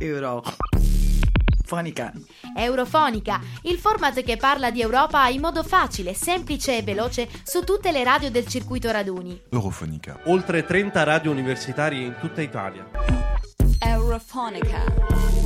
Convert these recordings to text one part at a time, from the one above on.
Eurofonica. Eurofonica, il format che parla di Europa in modo facile, semplice e veloce su tutte le radio del circuito raduni. Eurofonica. Oltre 30 radio universitarie in tutta Italia. Eurofonica.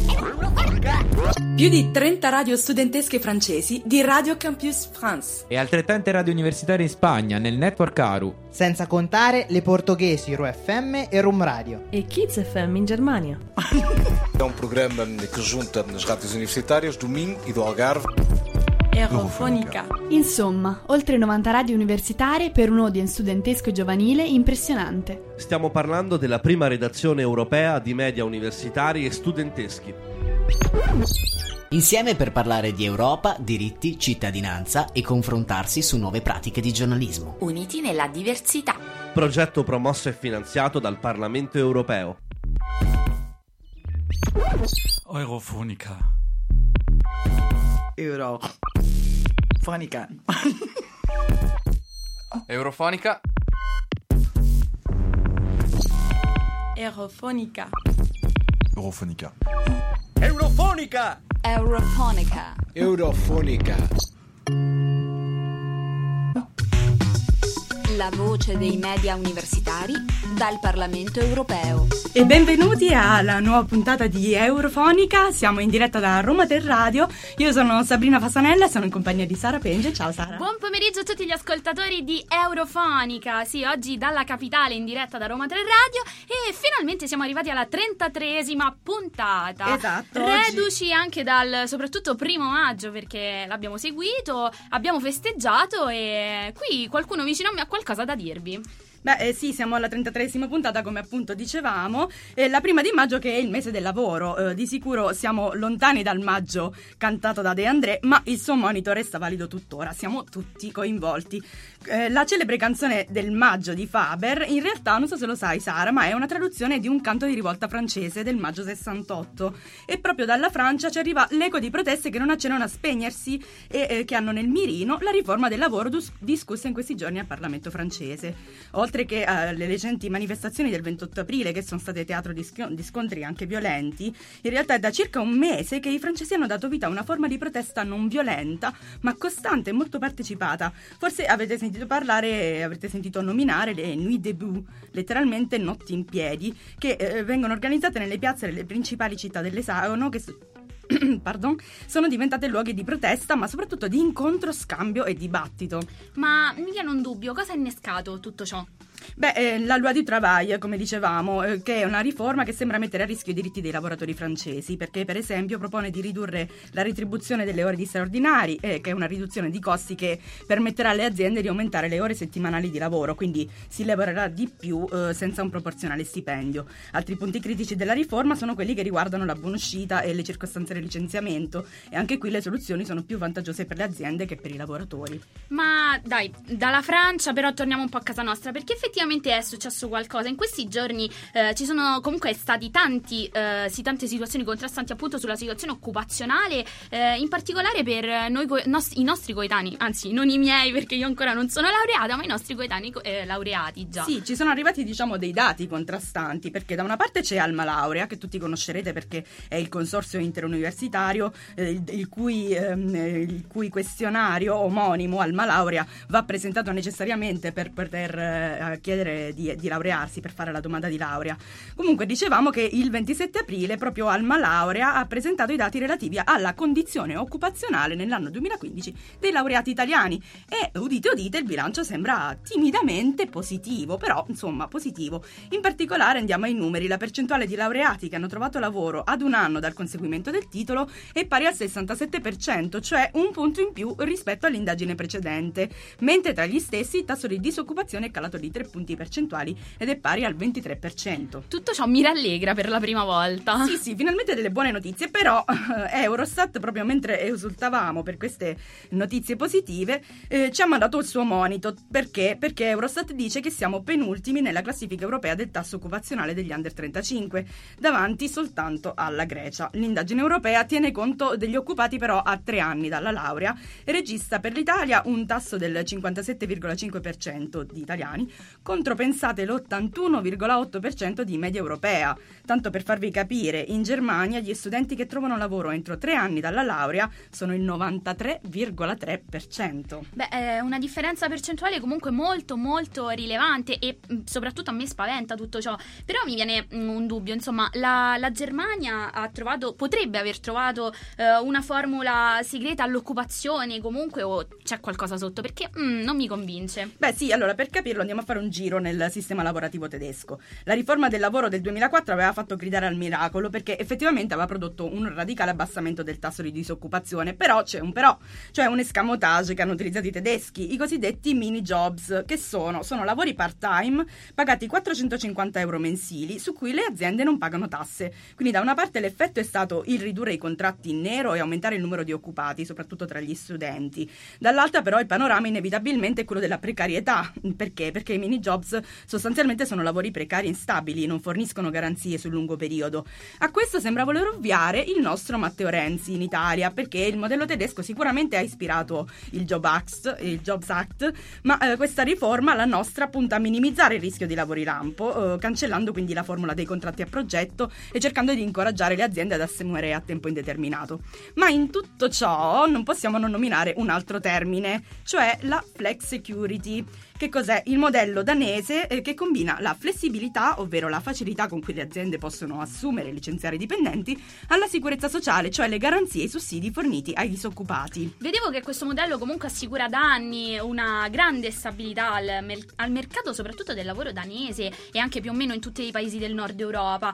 Più di 30 radio studentesche francesi di Radio Campus France. E altrettante radio universitarie in Spagna, nel network ARU. Senza contare le portoghesi Ro FM e Rum Radio. E Kids FM in Germania. É programa que junta as rádios universitárias do Minho e do Algarve. Eurofonica. Insomma, oltre 90 radio universitarie per un audience studentesco e giovanile impressionante. Stiamo parlando della prima redazione europea di media universitari e studenteschi. Insieme per parlare di Europa, diritti, cittadinanza e confrontarsi su nuove pratiche di giornalismo. Uniti nella diversità. Progetto promosso e finanziato dal Parlamento europeo. Eurofonica. Eurofonica. Eurofonica. Eurofonica. Eurofonica. Eurofonica. Eurofonica. Eurofonica. La voce dei media universitari dal Parlamento europeo. E benvenuti alla nuova puntata di Eurofonica. Siamo in diretta da Roma Tel Radio. Io sono Sabrina Fasanella e sono in compagnia di Sara Penge. Ciao Sara. Buon pomeriggio a tutti gli ascoltatori di Eurofonica. Sì, oggi dalla capitale in diretta da Roma Tel Radio e finalmente siamo arrivati alla 33esima puntata. Esatto. Reduci oggi anche dal soprattutto 1° maggio, perché l'abbiamo seguito, abbiamo festeggiato e qui qualcuno vicino a me ha qualcosa da dirvi. Beh, sì, siamo alla 33esima puntata, come appunto dicevamo, la prima di maggio che è il mese del lavoro. Di sicuro siamo lontani dal maggio cantato da De André, ma il suo monito resta valido tuttora, siamo tutti coinvolti. La celebre canzone del maggio di Faber, in realtà, non so se lo sai Sara, ma è una traduzione di un canto di rivolta francese del maggio 68. E proprio dalla Francia ci arriva l'eco di proteste che non accennano a spegnersi e che hanno nel mirino la riforma del lavoro discussa in questi giorni al Parlamento francese. Oltre che alle recenti manifestazioni del 28 aprile, che sono state teatro di scontri anche violenti, in realtà è da circa un mese che i francesi hanno dato vita a una forma di protesta non violenta, ma costante e molto partecipata. Forse avete sentito parlare, avrete sentito nominare le Nuit debout, letteralmente notti in piedi, che vengono organizzate nelle piazze delle principali città dell'Esagono, che sono diventate luoghi di protesta, ma soprattutto di incontro, scambio e dibattito. Ma mi viene un dubbio, cosa ha innescato tutto ciò? Beh, la Loi du Travail, come dicevamo, che è una riforma che sembra mettere a rischio i diritti dei lavoratori francesi, perché per esempio propone di ridurre la retribuzione delle ore di straordinari, che è una riduzione di costi che permetterà alle aziende di aumentare le ore settimanali di lavoro, quindi si lavorerà di più senza un proporzionale stipendio. Altri punti critici della riforma sono quelli che riguardano la buonuscita e le circostanze del licenziamento, e anche qui le soluzioni sono più vantaggiose per le aziende che per i lavoratori. Ma dai, dalla Francia però torniamo un po' a casa nostra, perché effettivamente è successo qualcosa. In questi giorni ci sono comunque stati tante situazioni contrastanti appunto sulla situazione occupazionale, in particolare per noi i nostri coetanei, anzi non i miei perché io ancora non sono laureata, ma i nostri coetanei laureati già. Sì, ci sono arrivati dei dati contrastanti, perché da una parte c'è Alma Laurea, che tutti conoscerete perché è il consorzio interuniversitario il cui questionario omonimo Alma Laurea va presentato necessariamente per poter chiedere di laurearsi, per fare la domanda di laurea. Comunque dicevamo che il 27 aprile proprio Alma Laurea ha presentato i dati relativi alla condizione occupazionale nell'anno 2015 dei laureati italiani e udite udite il bilancio sembra timidamente positivo, però insomma positivo. In particolare andiamo ai numeri: la percentuale di laureati che hanno trovato lavoro ad un anno dal conseguimento del titolo è pari al 67%, cioè un punto in più rispetto all'indagine precedente, mentre tra gli stessi il tasso di disoccupazione è calato di 3 punti percentuali ed è pari al 23%. Tutto ciò mi rallegra per la prima volta. Sì, finalmente delle buone notizie, però Eurostat, proprio mentre esultavamo per queste notizie positive, ci ha mandato il suo monito. Perché? Perché Eurostat dice che siamo penultimi nella classifica europea del tasso occupazionale degli under 35, davanti soltanto alla Grecia. L'indagine europea tiene conto degli occupati però a 3 anni dalla laurea e registra per l'Italia un tasso del 57,5% di italiani, contro, pensate, l'81,8% di media europea. Tanto per farvi capire, in Germania gli studenti che trovano lavoro entro 3 anni dalla laurea sono il 93,3%. Beh, è una differenza percentuale comunque molto molto rilevante e soprattutto a me spaventa tutto ciò. Però mi viene un dubbio, insomma, la Germania potrebbe aver trovato una formula segreta all'occupazione comunque, o c'è qualcosa sotto, perché non mi convince. Beh sì, allora per capirlo andiamo a fare un giro nel sistema lavorativo tedesco. La riforma del lavoro del 2004 aveva fatto gridare al miracolo perché effettivamente aveva prodotto un radicale abbassamento del tasso di disoccupazione, però c'è un però, cioè un escamotage che hanno utilizzato i tedeschi, i cosiddetti mini jobs, che sono lavori part-time pagati 450 euro mensili su cui le aziende non pagano tasse. Quindi da una parte l'effetto è stato il ridurre i contratti in nero e aumentare il numero di occupati, soprattutto tra gli studenti. Dall'altra però il panorama inevitabilmente è quello della precarietà. Perché? Perché i mini jobs sostanzialmente sono lavori precari e instabili, non forniscono garanzie sul lungo periodo. A questo sembra voler ovviare il nostro Matteo Renzi in Italia, perché il modello tedesco sicuramente ha ispirato il Jobs Act, ma questa riforma, la nostra, punta a minimizzare il rischio di lavori lampo, cancellando quindi la formula dei contratti a progetto e cercando di incoraggiare le aziende ad assumere a tempo indeterminato. Ma in tutto ciò non possiamo non nominare un altro termine, cioè la flex security. Che cos'è? Il modello danese che combina la flessibilità, ovvero la facilità con cui le aziende possono assumere e licenziare i dipendenti, alla sicurezza sociale, cioè le garanzie e i sussidi forniti ai disoccupati. Vedevo che questo modello comunque assicura da anni una grande stabilità al mercato, soprattutto del lavoro danese e anche più o meno in tutti i paesi del nord Europa.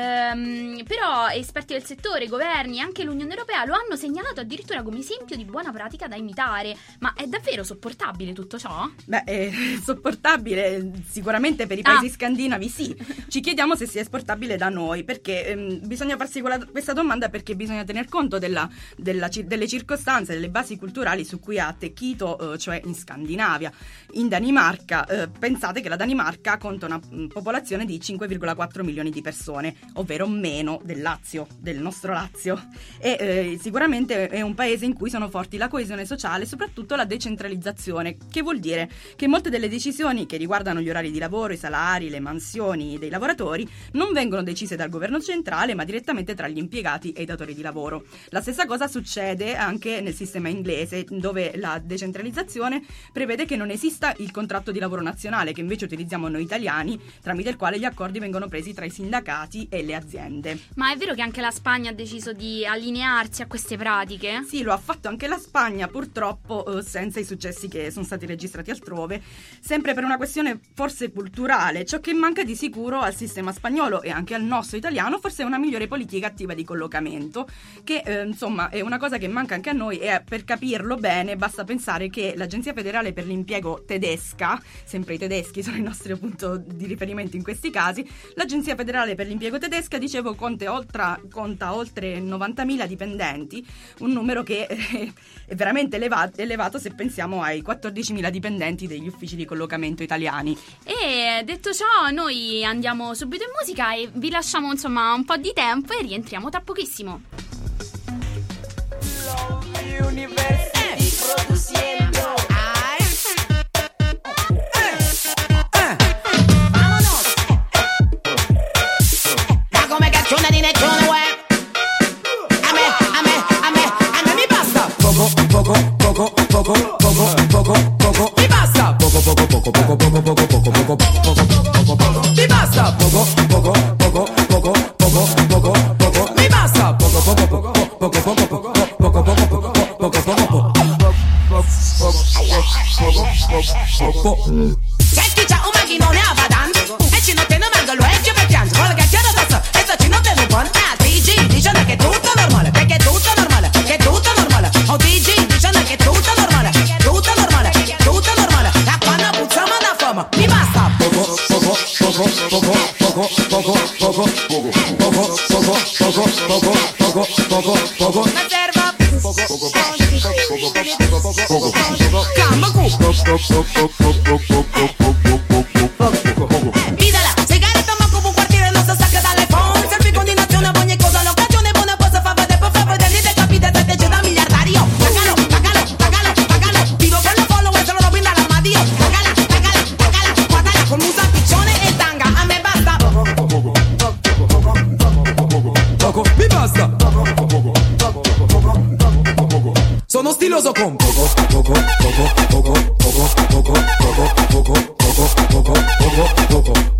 Però esperti del settore, governi e anche l'Unione Europea lo hanno segnalato addirittura come esempio di buona pratica da imitare. Ma è davvero sopportabile tutto ciò? Beh, sopportabile sicuramente per i paesi scandinavi, sì. Ci chiediamo se sia esportabile da noi, perché bisogna farsi questa domanda, perché bisogna tener conto delle circostanze, delle basi culturali su cui ha attecchito, cioè in Scandinavia. In Danimarca, pensate che la Danimarca conta una popolazione di 5,4 milioni di persone, ovvero meno del Lazio, del nostro Lazio, e sicuramente è un paese in cui sono forti la coesione sociale e soprattutto la decentralizzazione, che vuol dire che molte delle decisioni che riguardano gli orari di lavoro, i salari, le mansioni dei lavoratori non vengono decise dal governo centrale, ma direttamente tra gli impiegati e i datori di lavoro. La stessa cosa succede anche nel sistema inglese, dove la decentralizzazione prevede che non esista il contratto di lavoro nazionale, che invece utilizziamo noi italiani, tramite il quale gli accordi vengono presi tra i sindacati e le aziende. Ma è vero che anche la Spagna ha deciso di allinearsi a queste pratiche? Sì, lo ha fatto anche la Spagna, purtroppo senza i successi che sono stati registrati altrove, sempre per una questione forse culturale. Ciò che manca di sicuro al sistema spagnolo e anche al nostro italiano forse è una migliore politica attiva di collocamento, che insomma è una cosa che manca anche a noi, e per capirlo bene basta pensare che l'Agenzia Federale per l'Impiego tedesca, sempre i tedeschi sono il nostro punto di riferimento in questi casi, l'Agenzia Federale per l'Impiego tedesca, dicevo, conta oltre 90.000 dipendenti, un numero che è veramente elevato se pensiamo ai 14.000 dipendenti degli uffici di collocamento italiani. E detto ciò, noi andiamo subito in musica e vi lasciamo insomma un po' di tempo e rientriamo tra pochissimo. C'è chi c'ha un macchinone a badante e ci non te ne manco lo esce per piangere, quello che c'era da so e ci non te ne buono. TG dicendo che è tutto normale, perché è tutto normale, che è tutto normale. O TG dicendo che è tutto normale, tutto normale, tutto normale. Da quando puzziamo da fama, mi basta poco, poco, poco, poco, poco, poco, poco, poco, poco, poco, poco, poco, poco, poco. La serva poco, poco, poco, camba cu. Pídala, sigaretta ma come un quartiere non si stacca dall'iPhone. Selfie continuazione a ogni cosa, l'occasione buona cosa fa vedere, dite capite se te c'è da miliardario. Pagalo, pagalo, pagalo, pagalo. Vivo con la follower, se lo robo in dall'armadio. Pagala, pagala, pagala, guardala con mi basta. Sono stiloso con poco, poco, poco, poco, poco, poco, poco, poco, poco, poco.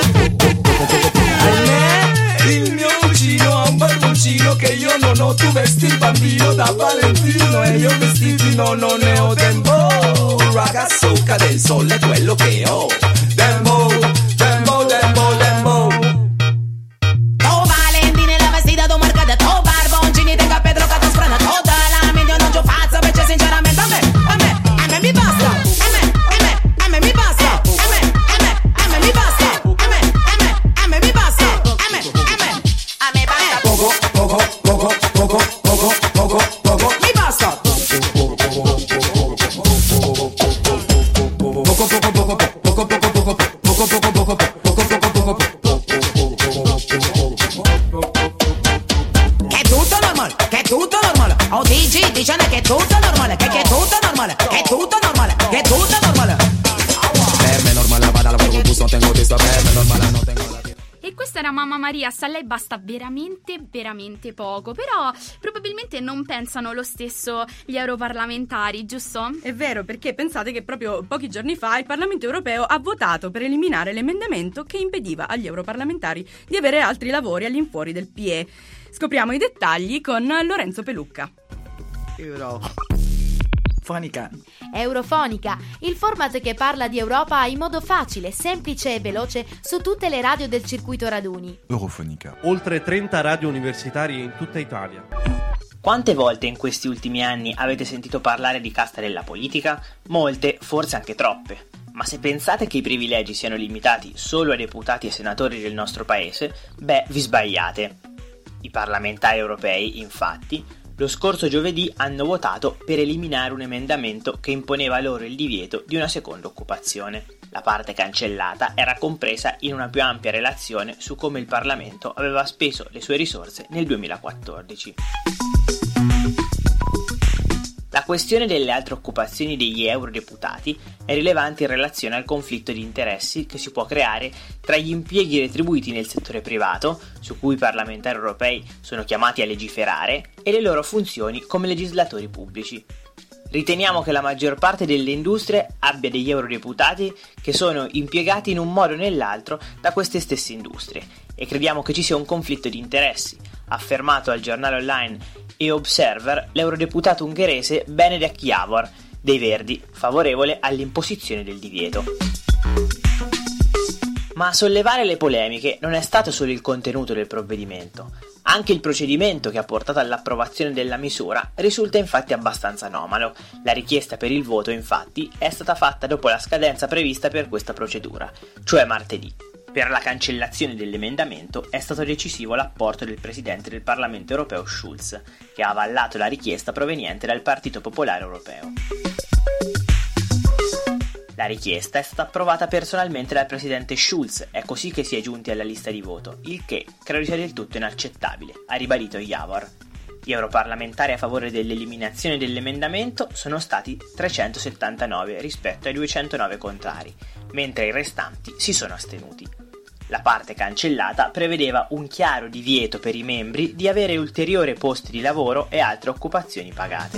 Il mio vicino ha un barboncino che io non ho, tu vesti il bambino da Valentino e io vestiti non ne ho tempo. Ragazzucca del sole è quello che ho. Dembo, dembo, dembo, dembo. Oh Valentine la vestita do marcata, oh barboncini tenga Pedro che tu sprana, tutta la media non ci faccio perché sinceramente a me mi basta, a me mi basta, a me mi basta, a me mi basta, a me basta. Poco, poco, poco, poco, poco, poco, poco, mi basta. Che è tutto normale, che è tutto normale. Oh dici, dicendo che è tutto normale, che è tutto normale, che è tutto normale, che è tutto normale. Per me normale, vado al lavoro, bus, non tengo testa, per me normale, non tengo la. E questa era Mamma Maria, a lei basta veramente, veramente poco. Però probabilmente non pensano lo stesso gli europarlamentari, giusto? È vero, perché pensate che proprio pochi giorni fa il Parlamento europeo ha votato per eliminare l'emendamento che impediva agli europarlamentari di avere altri lavori all'infuori del PE. Scopriamo i dettagli con Lorenzo Pelucca. Eurofonica, il format che parla di Europa in modo facile, semplice e veloce su tutte le radio del circuito raduni. Eurofonica. Oltre 30 radio universitarie in tutta Italia. Quante volte in questi ultimi anni avete sentito parlare di casta della politica? Molte, forse anche troppe. Ma se pensate che i privilegi siano limitati solo ai deputati e senatori del nostro paese, vi sbagliate. I parlamentari europei, infatti, lo scorso giovedì hanno votato per eliminare un emendamento che imponeva loro il divieto di una seconda occupazione. La parte cancellata era compresa in una più ampia relazione su come il Parlamento aveva speso le sue risorse nel 2014. La questione delle altre occupazioni degli eurodeputati è rilevante in relazione al conflitto di interessi che si può creare tra gli impieghi retribuiti nel settore privato, su cui i parlamentari europei sono chiamati a legiferare, e le loro funzioni come legislatori pubblici. Riteniamo che la maggior parte delle industrie abbia degli eurodeputati che sono impiegati in un modo o nell'altro da queste stesse industrie e crediamo che ci sia un conflitto di interessi, affermato al giornale online E-Observer l'eurodeputato ungherese Benedek Javor dei Verdi, favorevole all'imposizione del divieto. Ma a sollevare le polemiche non è stato solo il contenuto del provvedimento. Anche il procedimento che ha portato all'approvazione della misura risulta infatti abbastanza anomalo. La richiesta per il voto, infatti, è stata fatta dopo la scadenza prevista per questa procedura, cioè martedì. Per la cancellazione dell'emendamento è stato decisivo l'apporto del Presidente del Parlamento europeo Schulz, che ha avallato la richiesta proveniente dal Partito Popolare Europeo. La richiesta è stata approvata personalmente dal Presidente Schulz, è così che si è giunti alla lista di voto, il che credo sia del tutto inaccettabile, ha ribadito Javor. Gli europarlamentari a favore dell'eliminazione dell'emendamento sono stati 379 rispetto ai 209 contrari, mentre i restanti si sono astenuti. La parte cancellata prevedeva un chiaro divieto per i membri di avere ulteriori posti di lavoro e altre occupazioni pagate.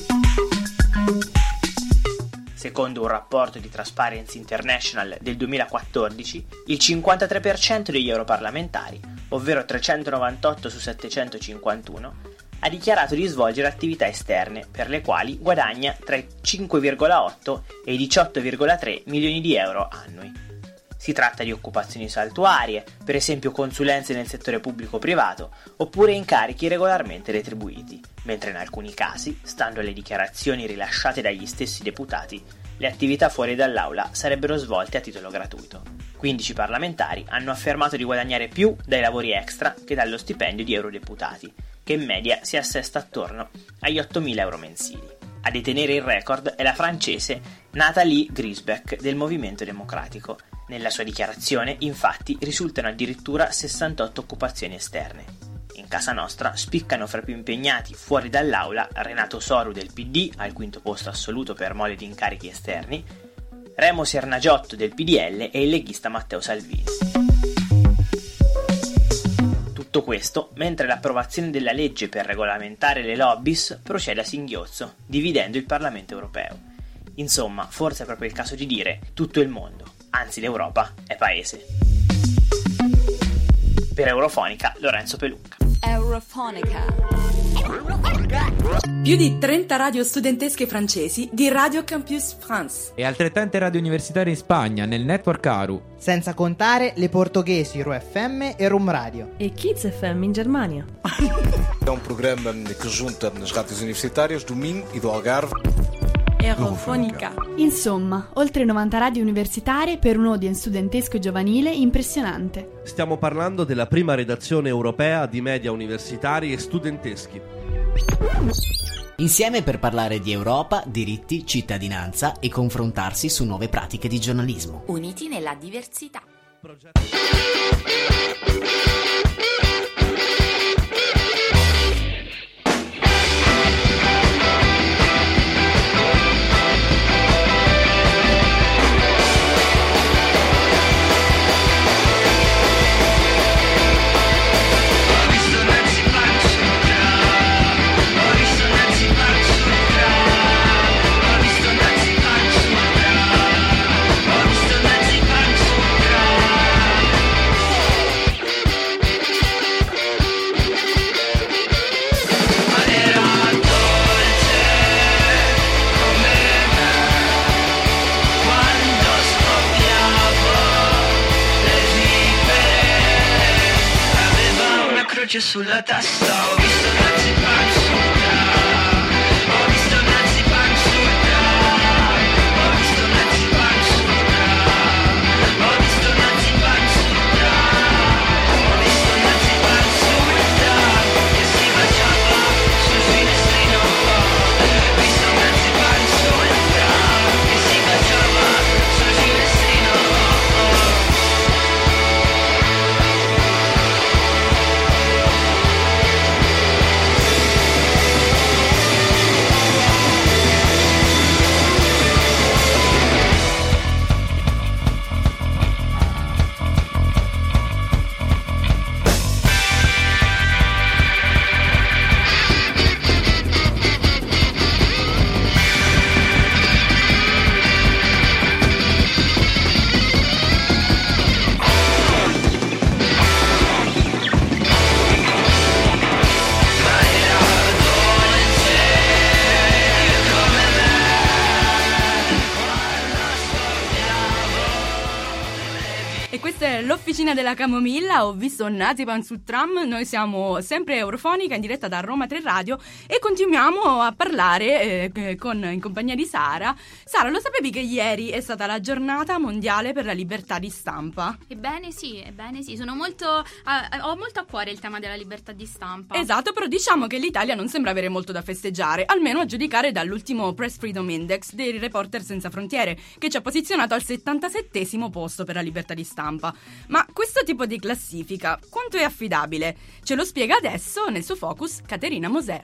Secondo un rapporto di Transparency International del 2014, il 53% degli europarlamentari, ovvero 398 su 751, ha dichiarato di svolgere attività esterne per le quali guadagna tra i 5,8 e i 18,3 milioni di euro annui. Si tratta di occupazioni saltuarie, per esempio consulenze nel settore pubblico-privato, oppure incarichi regolarmente retribuiti, mentre in alcuni casi, stando alle dichiarazioni rilasciate dagli stessi deputati, le attività fuori dall'aula sarebbero svolte a titolo gratuito. 15 parlamentari hanno affermato di guadagnare più dai lavori extra che dallo stipendio di eurodeputati, che in media si assesta attorno agli 8.000 euro mensili. A detenere il record è la francese Nathalie Griesbeck del Movimento Democratico. Nella sua dichiarazione, infatti, risultano addirittura 68 occupazioni esterne. In casa nostra spiccano fra più impegnati fuori dall'aula Renato Soru del PD, al quinto posto assoluto per mole di incarichi esterni, Remo Sernagiotto del PDL e il leghista Matteo Salvini. Tutto Tutto questo mentre l'approvazione della legge per regolamentare le lobbies procede a singhiozzo, dividendo il Parlamento europeo. Insomma, forse è proprio il caso di dire tutto il mondo, anzi l'Europa, è paese. Per Eurofonica, Lorenzo Pelunca. Eurofonica. Più di 30 radio studentesche francesi di Radio Campus France. E altrettante radio universitarie in Spagna, nel network ARU. Senza contare le portoghesi RUFM e Room Radio. E Kids FM in Germania. É um programa que junta nas rádios universitárias do Minho e do Algarve. Eurofonica. Insomma, oltre 90 radio universitarie per un audience studentesco e giovanile impressionante. Stiamo parlando della prima redazione europea di media universitari e studenteschi. Insieme per parlare di Europa, diritti, cittadinanza e confrontarsi su nuove pratiche di giornalismo. Uniti nella diversità. Sulla testa ho visto Nazi Punk sul tram, ho visto Nazi Punk sul tram, ho visto Nazi Punk sul tram, ho visto Nazi Punk sul tram, ho visto Nazi Punk sul tram, che si baciava sul finestrino, ho visto Nazi Punk sul tram, che si baciava sul finestrino. L'officina della Camomilla, ho visto Nazipan sul tram. Noi siamo sempre Eurofonica in diretta da Roma 3 Radio e continuiamo a parlare in compagnia di Sara. Sara, lo sapevi che ieri è stata la giornata mondiale per la libertà di stampa? Ebbene sì, sono ho molto a cuore il tema della libertà di stampa. Esatto, però diciamo che l'Italia non sembra avere molto da festeggiare, almeno a giudicare dall'ultimo Press Freedom Index dei Reporters Senza Frontiere, che ci ha posizionato al 77° posto per la libertà di stampa. Ma questo tipo di classifica quanto è affidabile? Ce lo spiega adesso nel suo focus Caterina Moser.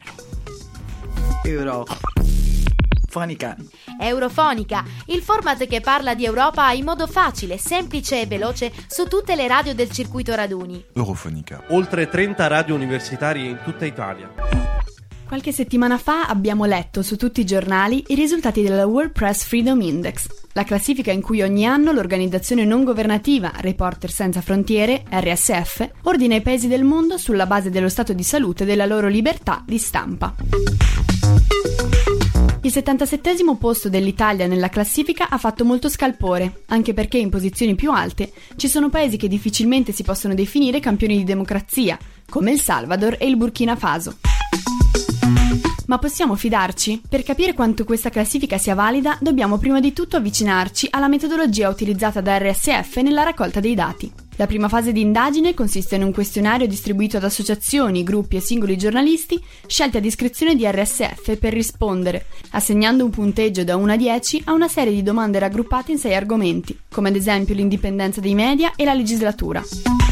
Eurofonica. Eurofonica, il format che parla di Europa in modo facile, semplice e veloce su tutte le radio del circuito raduni. Eurofonica. Oltre 30 radio universitarie in tutta Italia. Qualche settimana fa abbiamo letto su tutti i giornali i risultati della World Press Freedom Index, la classifica in cui ogni anno l'organizzazione non governativa Reporters Senza Frontiere, RSF, ordina i paesi del mondo sulla base dello stato di salute della loro libertà di stampa. Il 77° posto dell'Italia nella classifica ha fatto molto scalpore, anche perché in posizioni più alte ci sono paesi che difficilmente si possono definire campioni di democrazia, come il Salvador e il Burkina Faso. Ma possiamo fidarci? Per capire quanto questa classifica sia valida, dobbiamo prima di tutto avvicinarci alla metodologia utilizzata da RSF nella raccolta dei dati. La prima fase di indagine consiste in un questionario distribuito ad associazioni, gruppi e singoli giornalisti scelti a discrezione di RSF per rispondere, assegnando un punteggio da 1 a 10 a una serie di domande raggruppate in 6 argomenti, come ad esempio l'indipendenza dei media e la legislatura.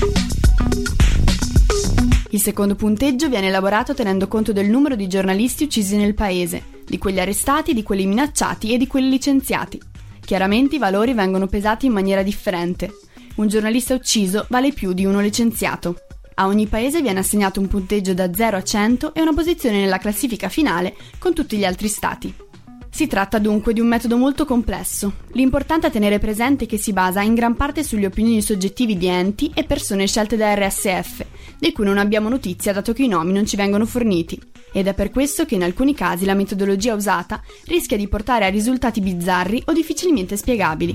Il secondo punteggio viene elaborato tenendo conto del numero di giornalisti uccisi nel paese, di quelli arrestati, di quelli minacciati e di quelli licenziati. Chiaramente i valori vengono pesati in maniera differente. Un giornalista ucciso vale più di uno licenziato. A ogni paese viene assegnato un punteggio da 0 a 100 e una posizione nella classifica finale con tutti gli altri stati. Si tratta dunque di un metodo molto complesso. L'importante è tenere presente che si basa in gran parte sulle opinioni soggettive di enti e persone scelte da RSF, di cui non abbiamo notizia dato che i nomi non ci vengono forniti. Ed è per questo che in alcuni casi la metodologia usata rischia di portare a risultati bizzarri o difficilmente spiegabili.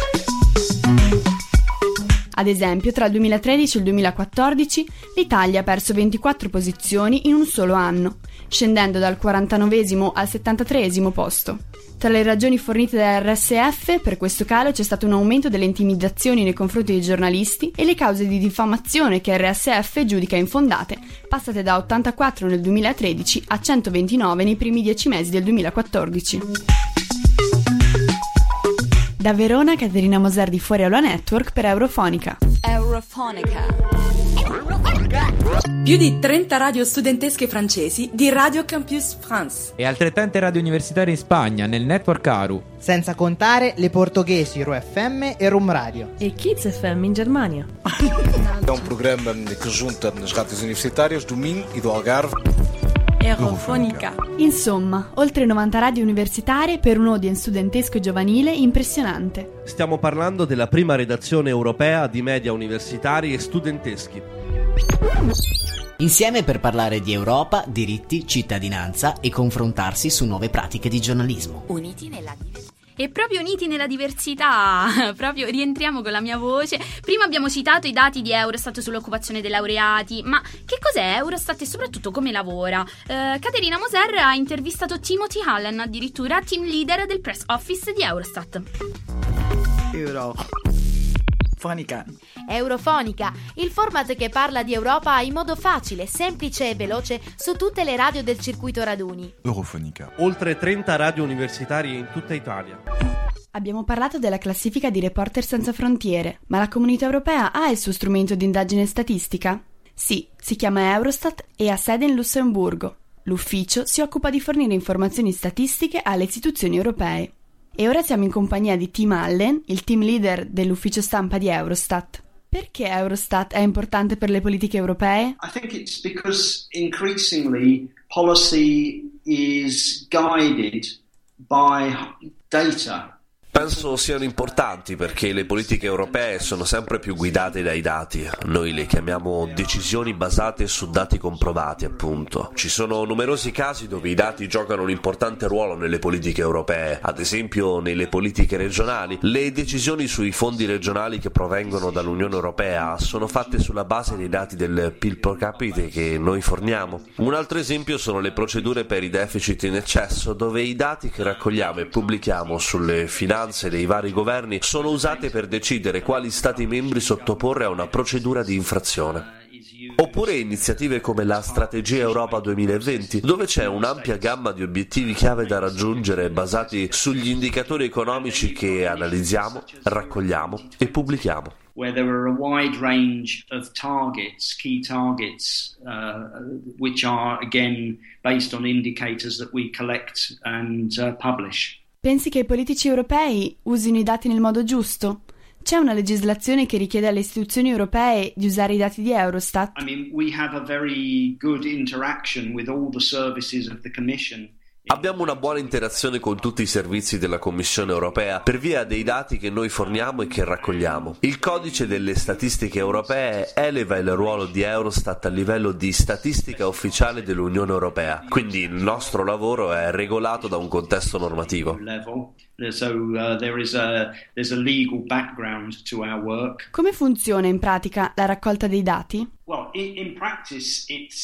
Ad esempio, tra il 2013 e il 2014 l'Italia ha perso 24 posizioni in un solo anno, scendendo dal 49° al 73° posto. Tra le ragioni fornite da RSF per questo calo c'è stato un aumento delle intimidazioni nei confronti dei giornalisti e le cause di diffamazione che RSF giudica infondate, passate da 84 nel 2013 a 129 nei primi 10 mesi del 2014. Da Verona, Caterina Moser di Fuori Aula Network per Eurofonica. Più di 30 radio studentesche francesi di Radio Campus France. E altrettante radio universitarie in Spagna, nel network ARU. Senza contare le portoghesi Ro FM e Rum Radio. E Kids FM in Germania. É programa que junta nas rádios universitárias do Minho e do Algarve. Eurofonica. Insomma, oltre 90 radio universitarie per un audience studentesco e giovanile impressionante. Stiamo parlando della prima redazione europea di media universitari e studenteschi. Insieme per parlare di Europa, diritti, cittadinanza e confrontarsi su nuove pratiche di giornalismo. Uniti nella diversità. E proprio uniti nella diversità, proprio rientriamo con la mia voce. Prima abbiamo citato i dati di Eurostat sull'occupazione dei laureati, ma che cos'è Eurostat e soprattutto come lavora? Caterina Moser ha intervistato Timothy Allen, addirittura team leader del press office di Eurostat. Eurofonica, il format che parla di Europa in modo facile, semplice e veloce su tutte le radio del circuito raduni. Eurofonica. Oltre 30 radio universitarie in tutta Italia. Abbiamo parlato della classifica di Reporter Senza Frontiere, ma la Comunità Europea ha il suo strumento di indagine statistica? Sì, si chiama Eurostat e ha sede in Lussemburgo. L'ufficio si occupa di fornire informazioni statistiche alle istituzioni europee. E ora siamo in compagnia di Tim Allen, il team leader dell'ufficio stampa di Eurostat. Perché Eurostat è importante per le politiche europee? I think it's because increasingly policy is guided by data. Penso siano importanti perché le politiche europee sono sempre più guidate dai dati. Noi le chiamiamo decisioni basate su dati comprovati, appunto. Ci sono numerosi casi dove i dati giocano un importante ruolo nelle politiche europee, ad esempio nelle politiche regionali. Le decisioni sui fondi regionali che provengono dall'Unione Europea sono fatte sulla base dei dati del PIL pro capite che noi forniamo. Un altro esempio sono le procedure per i deficit in eccesso, dove i dati che raccogliamo e pubblichiamo sulle finanze dei vari governi sono usate per decidere quali stati membri sottoporre a una procedura di infrazione. Oppure iniziative come la Strategia Europa 2020, dove c'è un'ampia gamma di obiettivi chiave da raggiungere basati sugli indicatori economici che analizziamo, raccogliamo e pubblichiamo. Where there are a wide range of targets, key targets, which are again based on indicators that we collect and publish. Pensi che i politici europei usino i dati nel modo giusto? C'è una legislazione che richiede alle istituzioni europee di usare i dati di Eurostat? I mean, we have a very good interaction with all the services of the Commission. Abbiamo una buona interazione con tutti i servizi della Commissione europea per via dei dati che noi forniamo e che raccogliamo. Il codice delle statistiche europee eleva il ruolo di Eurostat a livello di statistica ufficiale dell'Unione Europea, quindi il nostro lavoro è regolato da un contesto normativo. There's a legal background to our work. Come funziona in pratica la raccolta dei dati? Well, in practice,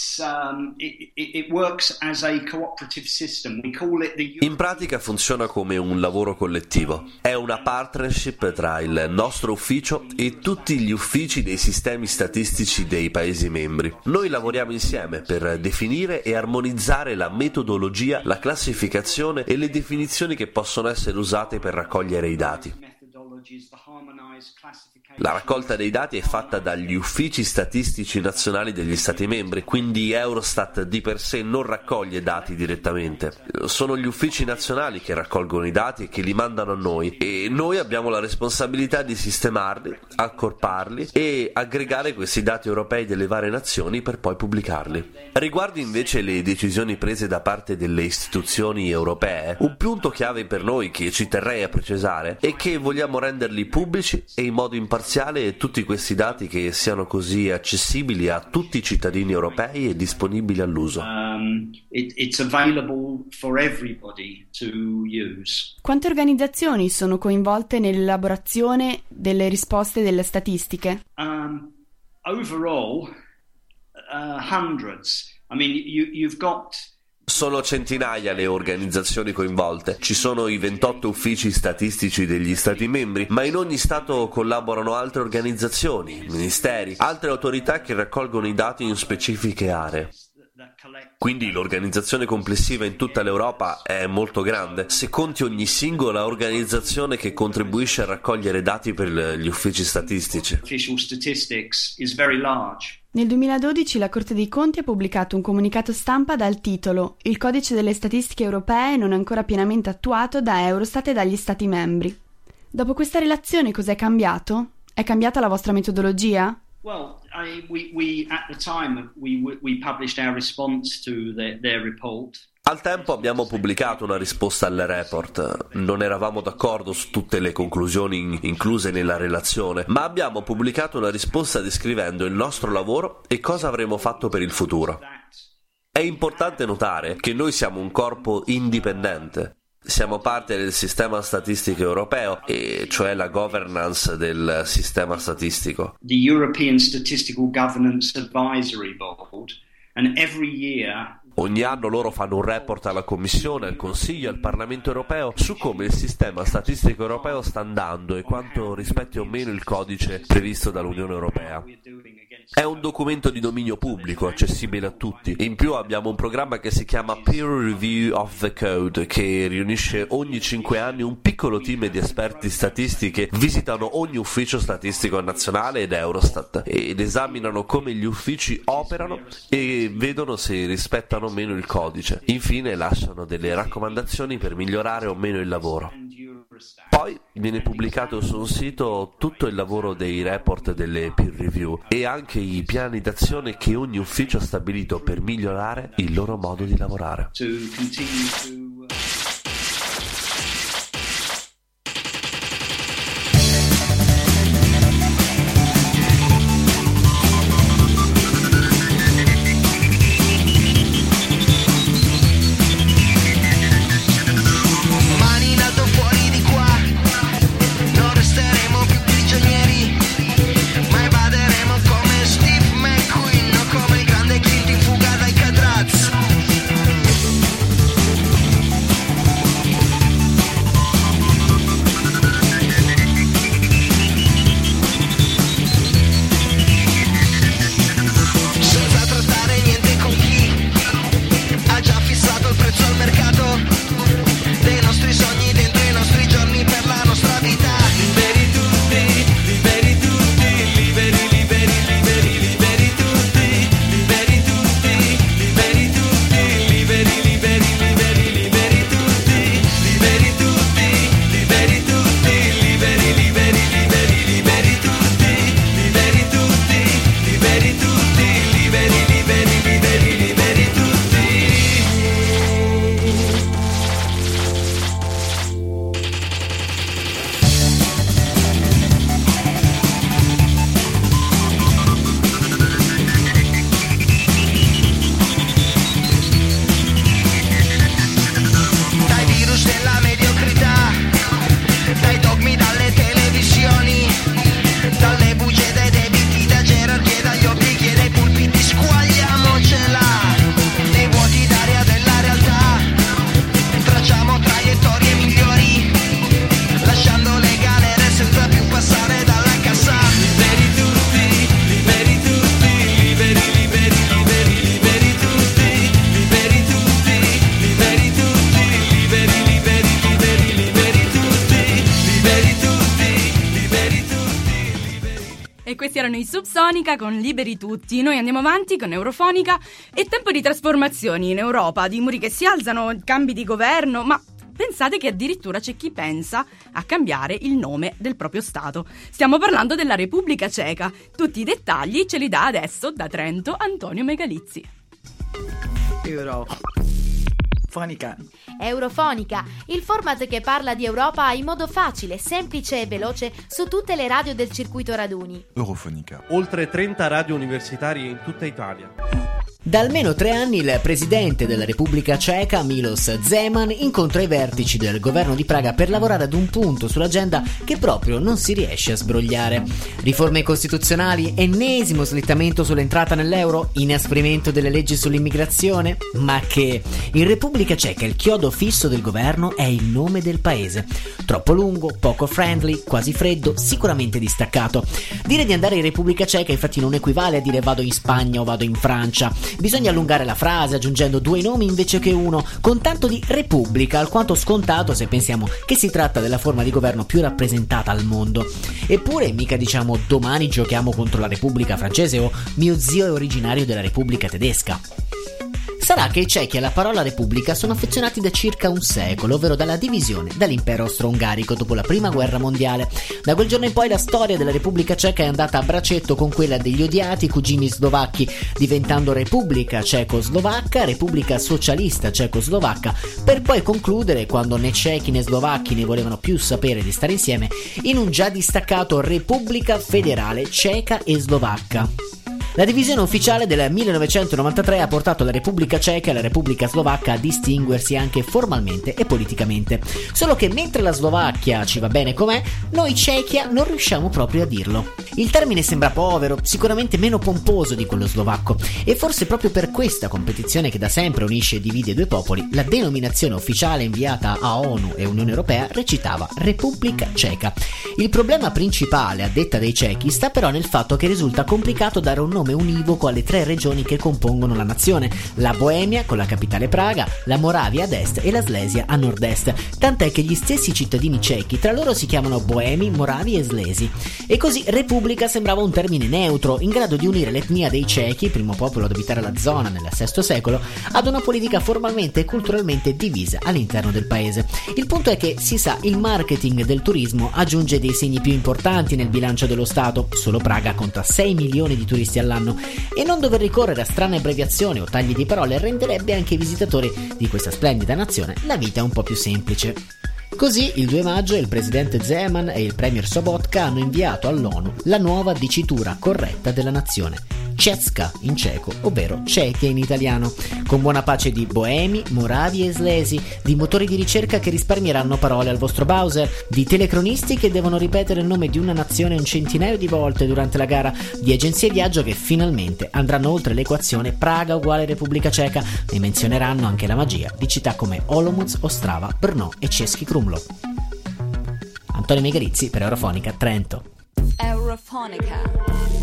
it works as a cooperative system. We call it the... In pratica funziona come un lavoro collettivo. È una partnership tra il nostro ufficio e tutti gli uffici dei sistemi statistici dei Paesi membri. Noi lavoriamo insieme per definire e armonizzare la metodologia, la classificazione e le definizioni che possono essere usate per raccogliere i dati. La raccolta dei dati è fatta dagli uffici statistici nazionali degli Stati membri, quindi Eurostat di per sé non raccoglie dati direttamente. Sono gli uffici nazionali che raccolgono i dati e che li mandano a noi, e noi abbiamo la responsabilità di sistemarli, accorparli e aggregare questi dati europei delle varie nazioni per poi pubblicarli. Riguardo invece le decisioni prese da parte delle istituzioni europee, un punto chiave per noi che ci terrei a precisare è che vogliamo renderli pubblici e in modo imparziale tutti questi dati che siano così accessibili a tutti i cittadini europei e disponibili all'uso. It's available for everybody to use. Quante organizzazioni sono coinvolte nell'elaborazione delle risposte delle statistiche? Overall, hundreds. I mean, you've got... Sono centinaia le organizzazioni coinvolte. Ci sono i 28 uffici statistici degli Stati membri, ma in ogni Stato collaborano altre organizzazioni, ministeri, altre autorità che raccolgono i dati in specifiche aree. Quindi l'organizzazione complessiva in tutta l'Europa è molto grande. Se conti ogni singola organizzazione che contribuisce a raccogliere dati per gli uffici statistici. Nel 2012 la Corte dei Conti ha pubblicato un comunicato stampa dal titolo «Il codice delle statistiche europee non è ancora pienamente attuato da Eurostat e dagli Stati membri». Dopo questa relazione cos'è cambiato? È cambiata la vostra metodologia? Well, we at the time we published our response to their report. Al tempo abbiamo pubblicato una risposta al report. Non eravamo d'accordo su tutte le conclusioni incluse nella relazione, ma abbiamo pubblicato una risposta descrivendo il nostro lavoro e cosa avremo fatto per il futuro. È importante notare che noi siamo un corpo indipendente. Siamo parte del sistema statistico europeo, e cioè la governance del sistema statistico. The European Statistical Governance Advisory Board, and every year Ogni anno loro fanno un report alla Commissione, al Consiglio e al Parlamento europeo su come il sistema statistico europeo sta andando e quanto rispetti o meno il codice previsto dall'Unione Europea. È un documento di dominio pubblico, accessibile a tutti. In più abbiamo un programma che si chiama Peer Review of the Code, che riunisce ogni 5 anni un piccolo team di esperti statistici che visitano ogni ufficio statistico nazionale ed Eurostat ed esaminano come gli uffici operano e vedono se rispettano o meno il codice. Infine lasciano delle raccomandazioni per migliorare o meno il lavoro. Poi viene pubblicato sul sito tutto il lavoro dei report delle peer review e anche i piani d'azione che ogni ufficio ha stabilito per migliorare il loro modo di lavorare. questi erano i Subsonica con Liberi Tutti. Noi andiamo avanti con Eurofonica. È tempo di trasformazioni in Europa, di muri che si alzano, cambi di governo, ma pensate che addirittura c'è chi pensa a cambiare il nome del proprio Stato. Stiamo parlando della Repubblica Ceca. Tutti i dettagli ce li dà adesso da Trento Antonio Megalizzi. Eurofonica, il format che parla di Europa in modo facile, semplice e veloce su tutte le radio del circuito raduni. Eurofonica. Oltre 30 radio universitarie in tutta Italia. Da almeno 3 anni il presidente della Repubblica Ceca, Miloš Zeman, incontra i vertici del governo di Praga per lavorare ad un punto sull'agenda che proprio non si riesce a sbrogliare. Riforme costituzionali, ennesimo slittamento sull'entrata nell'euro, inasprimento delle leggi sull'immigrazione. Ma che in Repubblica Ceca il chiodo fisso del governo è il nome del paese. Troppo lungo, poco friendly, quasi freddo, sicuramente distaccato. Dire di andare in Repubblica Ceca infatti non equivale a dire vado in Spagna o vado in Francia. Bisogna allungare la frase aggiungendo 2 nomi invece che uno, con tanto di repubblica, alquanto scontato se pensiamo che si tratta della forma di governo più rappresentata al mondo. Eppure mica diciamo domani giochiamo contro la Repubblica francese o mio zio è originario della Repubblica tedesca. Sarà che i cechi alla parola Repubblica sono affezionati da circa un secolo, ovvero dalla divisione dall'impero austro-ungarico dopo la prima guerra mondiale. Da quel giorno in poi la storia della Repubblica Ceca è andata a braccetto con quella degli odiati cugini slovacchi, diventando Repubblica Cecoslovacca, Repubblica Socialista Cecoslovacca, per poi concludere, quando né cechi né slovacchi ne volevano più sapere di stare insieme, in un già distaccato Repubblica Federale Ceca e Slovacca. La divisione ufficiale del 1993 ha portato la Repubblica Ceca e la Repubblica Slovacca a distinguersi anche formalmente e politicamente. Solo che mentre la Slovacchia ci va bene com'è, noi Cechia non riusciamo proprio a dirlo. Il termine sembra povero, sicuramente meno pomposo di quello slovacco, e forse proprio per questa competizione che da sempre unisce e divide i due popoli, la denominazione ufficiale inviata a ONU e Unione Europea recitava Repubblica Ceca. Il problema principale, a detta dei cechi, sta però nel fatto che risulta complicato dare un nome univoco alle 3 regioni che compongono la nazione: la Boemia con la capitale Praga, la Moravia ad est e la Slesia a nord-est, tant'è che gli stessi cittadini cechi tra loro si chiamano Boemi, Moravi e Slesi. E così Repubblica sembrava un termine neutro, in grado di unire l'etnia dei cechi, primo popolo ad abitare la zona nel VI secolo, ad una politica formalmente e culturalmente divisa all'interno del paese. Il punto è che, si sa, il marketing del turismo aggiunge dei segni più importanti nel bilancio dello Stato. Solo Praga conta 6 milioni di turisti all'anno, e non dover ricorrere a strane abbreviazioni o tagli di parole renderebbe anche ai visitatori di questa splendida nazione la vita un po' più semplice. Così il 2 maggio il presidente Zeman e il premier Sobotka hanno inviato all'ONU la nuova dicitura corretta della nazione: Česka in ceco, ovvero Cechia in italiano, con buona pace di Boemi, Moravi e Slesi, di motori di ricerca che risparmieranno parole al vostro browser, di telecronisti che devono ripetere il nome di una nazione un centinaio di volte durante la gara, di agenzie viaggio che finalmente andranno oltre l'equazione Praga uguale Repubblica Ceca e menzioneranno anche la magia di città come Olomouc, Ostrava, Brno e Český Krumlov. Antonio Megalizzi per Eurofonica, Trento. Eurofonica.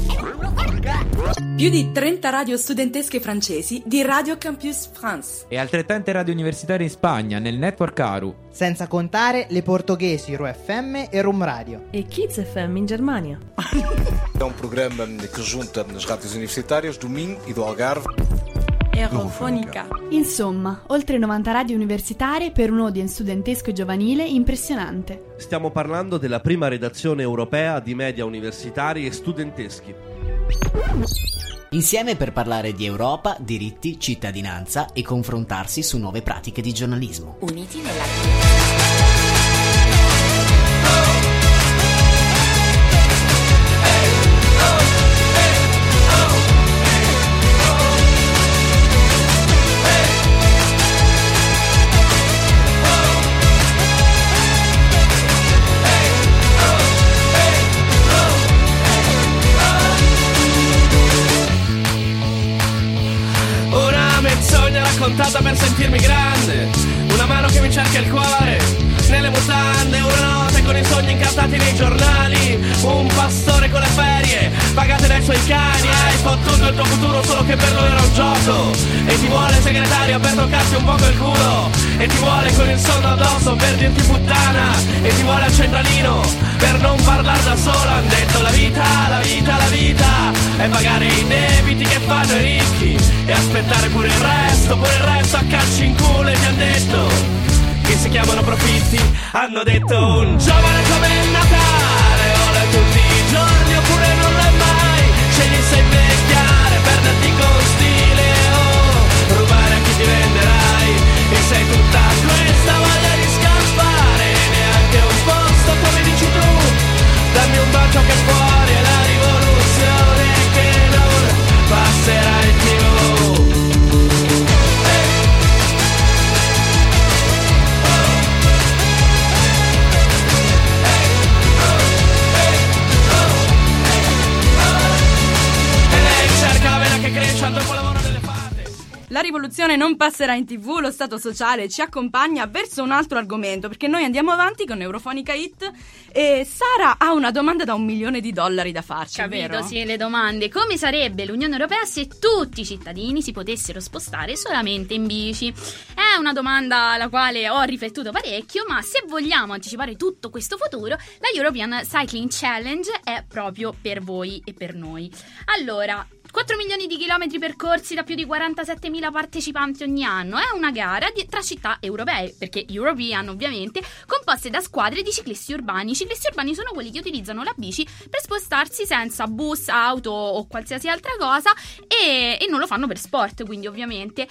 Più di 30 radio studentesche francesi di Radio Campus France. E altrettante radio universitarie in Spagna, nel network ARU. Senza contare le portoghesi Ro FM e Rum Radio. E Kids FM in Germania. É um programa que junta as rádios universitárias do Minho e do Algarve. Eurofonica. Insomma, oltre 90 radio universitarie per un audience studentesco e giovanile impressionante. Stiamo parlando della prima redazione europea di media universitari e studenteschi. Insieme per parlare di Europa, diritti, cittadinanza e confrontarsi su nuove pratiche di giornalismo. Uniti nella... Raccontata per sentirmi grande, una mano che mi cerca il cuore, nelle mutande, una notte con i sogni incartati nei giornali, un pastore con le ferie pagate dai suoi cani. Hai fottuto il tuo futuro solo che per lui era un gioco, e ti vuole il segretario per toccarti un poco il culo, e ti vuole con il sonno addosso per dirti puttana, e ti vuole al centralino per non parlare da solo. Han detto la vita, la vita, la vita è pagare i debiti che fanno i ricchi e aspettare pure il resto a calci in culo. E ti han detto che si chiamano profitti. Hanno detto un giovane come Natale, vuole tutti i giorni oppure non lo è mai. Scegli se invecchiare, perderti con stile o rubare a chi ti venderai. E sei tutta questa voglia di scappare, neanche un posto come dici tu. Dammi un bacio che fuori è la rivoluzione che non passerà in TV. Che cresce al dopo lavoro delle fate. La rivoluzione non passerà in TV, lo Stato sociale ci accompagna verso un altro argomento, perché noi andiamo avanti con Eurofonica Hit e Sara ha una domanda da $1 milione da farci, capito, vero? sì, le domande. Come sarebbe l'Unione Europea se tutti i cittadini si potessero spostare solamente in bici? È una domanda alla quale ho riflettuto parecchio, ma se vogliamo anticipare tutto questo futuro, la European Cycling Challenge è proprio per voi e per noi. Allora, 4 milioni di chilometri percorsi da più di 47.000 partecipanti ogni anno. È una gara tra città europee, perché European ovviamente, composte da squadre di ciclisti urbani. I ciclisti urbani sono quelli che utilizzano la bici per spostarsi senza bus, auto o qualsiasi altra cosa e non lo fanno per sport, quindi ovviamente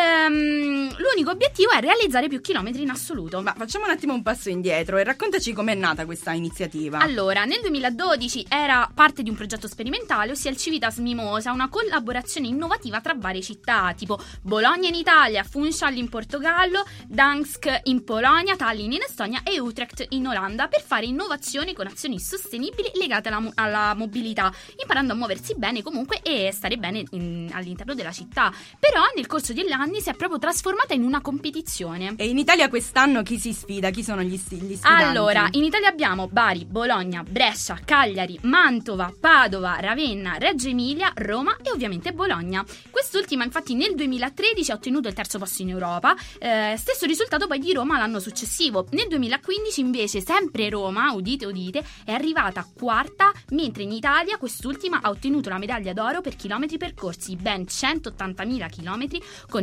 l'unico obiettivo è realizzare più chilometri in assoluto. Ma facciamo un attimo un passo indietro e raccontaci com'è nata questa iniziativa. Allora, nel 2012 era parte di un progetto sperimentale, ossia il Civitas Mimosa, una collaborazione innovativa tra varie città, tipo Bologna in Italia, Funchal in Portogallo, Gdansk in Polonia, Tallinn in Estonia e Utrecht in Olanda, per fare innovazione con azioni sostenibili legate alla mobilità, imparando a muoversi bene comunque e stare bene all'interno della città. Però nel corso degli anni si è proprio trasformata in una competizione. E in Italia quest'anno chi si sfida? Chi sono gli sfidanti? Allora, in Italia abbiamo Bari, Bologna, Brescia, Cagliari, Mantova, Padova, Ravenna, Reggio Emilia, Roma e ovviamente Bologna. Quest'ultima infatti nel 2013 ha ottenuto il terzo posto in Europa, stesso risultato poi di Roma l'anno successivo. Nel 2015 invece sempre Roma, udite udite, è arrivata quarta, mentre in Italia quest'ultima ha ottenuto la medaglia d'oro per chilometri percorsi, ben 180.000 chilometri con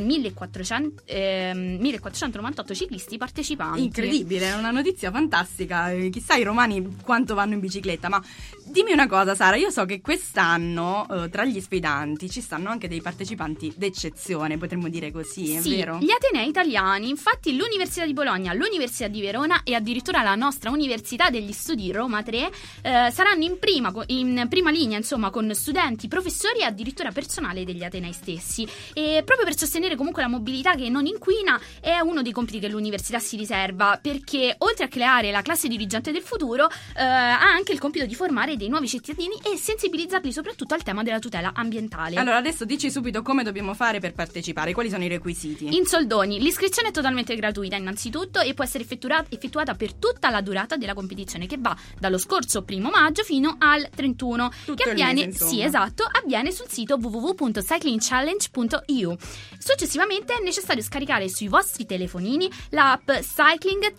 1498 ciclisti partecipanti. Incredibile, è una notizia fantastica. Chissà i romani quanto vanno in bicicletta. Ma dimmi una cosa, Sara, io so che quest'anno tra gli sfidanti ci stanno anche dei partecipanti d'eccezione, potremmo dire così, è vero? Gli atenei italiani. Infatti l'Università di Bologna, l'Università di Verona e addirittura la nostra Università degli Studi Roma 3 saranno in prima linea, insomma, con studenti, professori e addirittura personale degli atenei stessi. E proprio per sostenere comunque la mobilità che non inquina è uno dei compiti che l'università si riserva, perché oltre a creare la classe dirigente del futuro ha anche il compito di formare dei nuovi cittadini e sensibilizzarli soprattutto al tema della tutela ambientale. Allora adesso dici subito come dobbiamo fare per partecipare, quali sono i requisiti? In soldoni, l'iscrizione è totalmente gratuita innanzitutto e può essere effettuata per tutta la durata della competizione, che va dallo scorso 1 maggio fino al 31, tutto che avviene, mese, sì, esatto, avviene sul sito www.cyclingchallenge.eu. Successivamente è necessario scaricare sui vostri telefonini l'app Cycling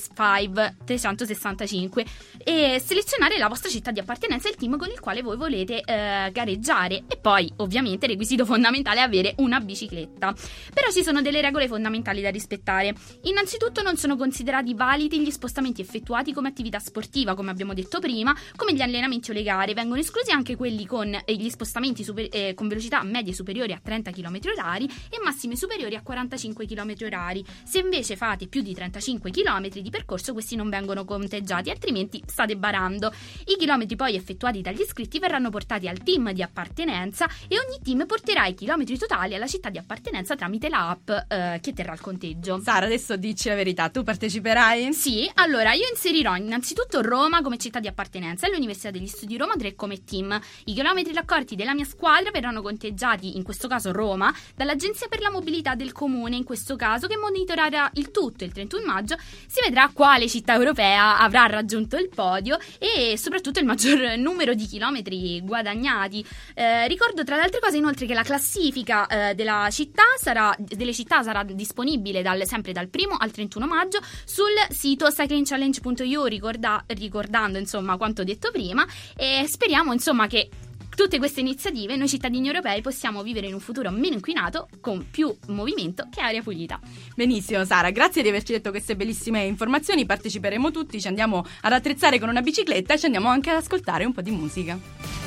365 e selezionare la vostra città di appartenenza e il team con il quale voi volete gareggiare. E poi ovviamente requisito fondamentale è avere una bicicletta. Però ci sono delle regole fondamentali da rispettare. Innanzitutto non sono considerati validi gli spostamenti effettuati come attività sportiva, come abbiamo detto prima, come gli allenamenti o le gare. Vengono esclusi anche quelli con gli spostamenti con velocità medie superiori a 30 km/h e massime superiori a 45 km/h. Se invece fate più di 35 km di percorso, questi non vengono conteggiati, altrimenti state barando. I chilometri poi effettuati dagli iscritti verranno portati al team di appartenenza appartenenza e ogni team porterà i chilometri totali alla città di appartenenza tramite l'app che terrà il conteggio. Sara, adesso dici la verità, tu parteciperai? Sì, allora io inserirò innanzitutto Roma come città di appartenenza e l'Università degli Studi Roma 3 come team. I chilometri raccolti della mia squadra verranno conteggiati, in questo caso Roma, dall'Agenzia per la Mobilità del Comune, in questo caso, che monitorerà il tutto. Il 31 maggio si vedrà quale città europea avrà raggiunto il podio e soprattutto il maggior numero di chilometri guadagnati. Ricordo tra le altre cose inoltre che la classifica delle città sarà disponibile sempre dal 1 al 31 maggio sul sito cyclingchallenge.io, ricordando insomma quanto detto prima, e speriamo insomma che tutte queste iniziative noi cittadini europei possiamo vivere in un futuro meno inquinato, con più movimento che aria pulita. Benissimo Sara, grazie di averci detto queste bellissime informazioni. Parteciperemo tutti, ci andiamo ad attrezzare con una bicicletta e ci andiamo anche ad ascoltare un po' di musica.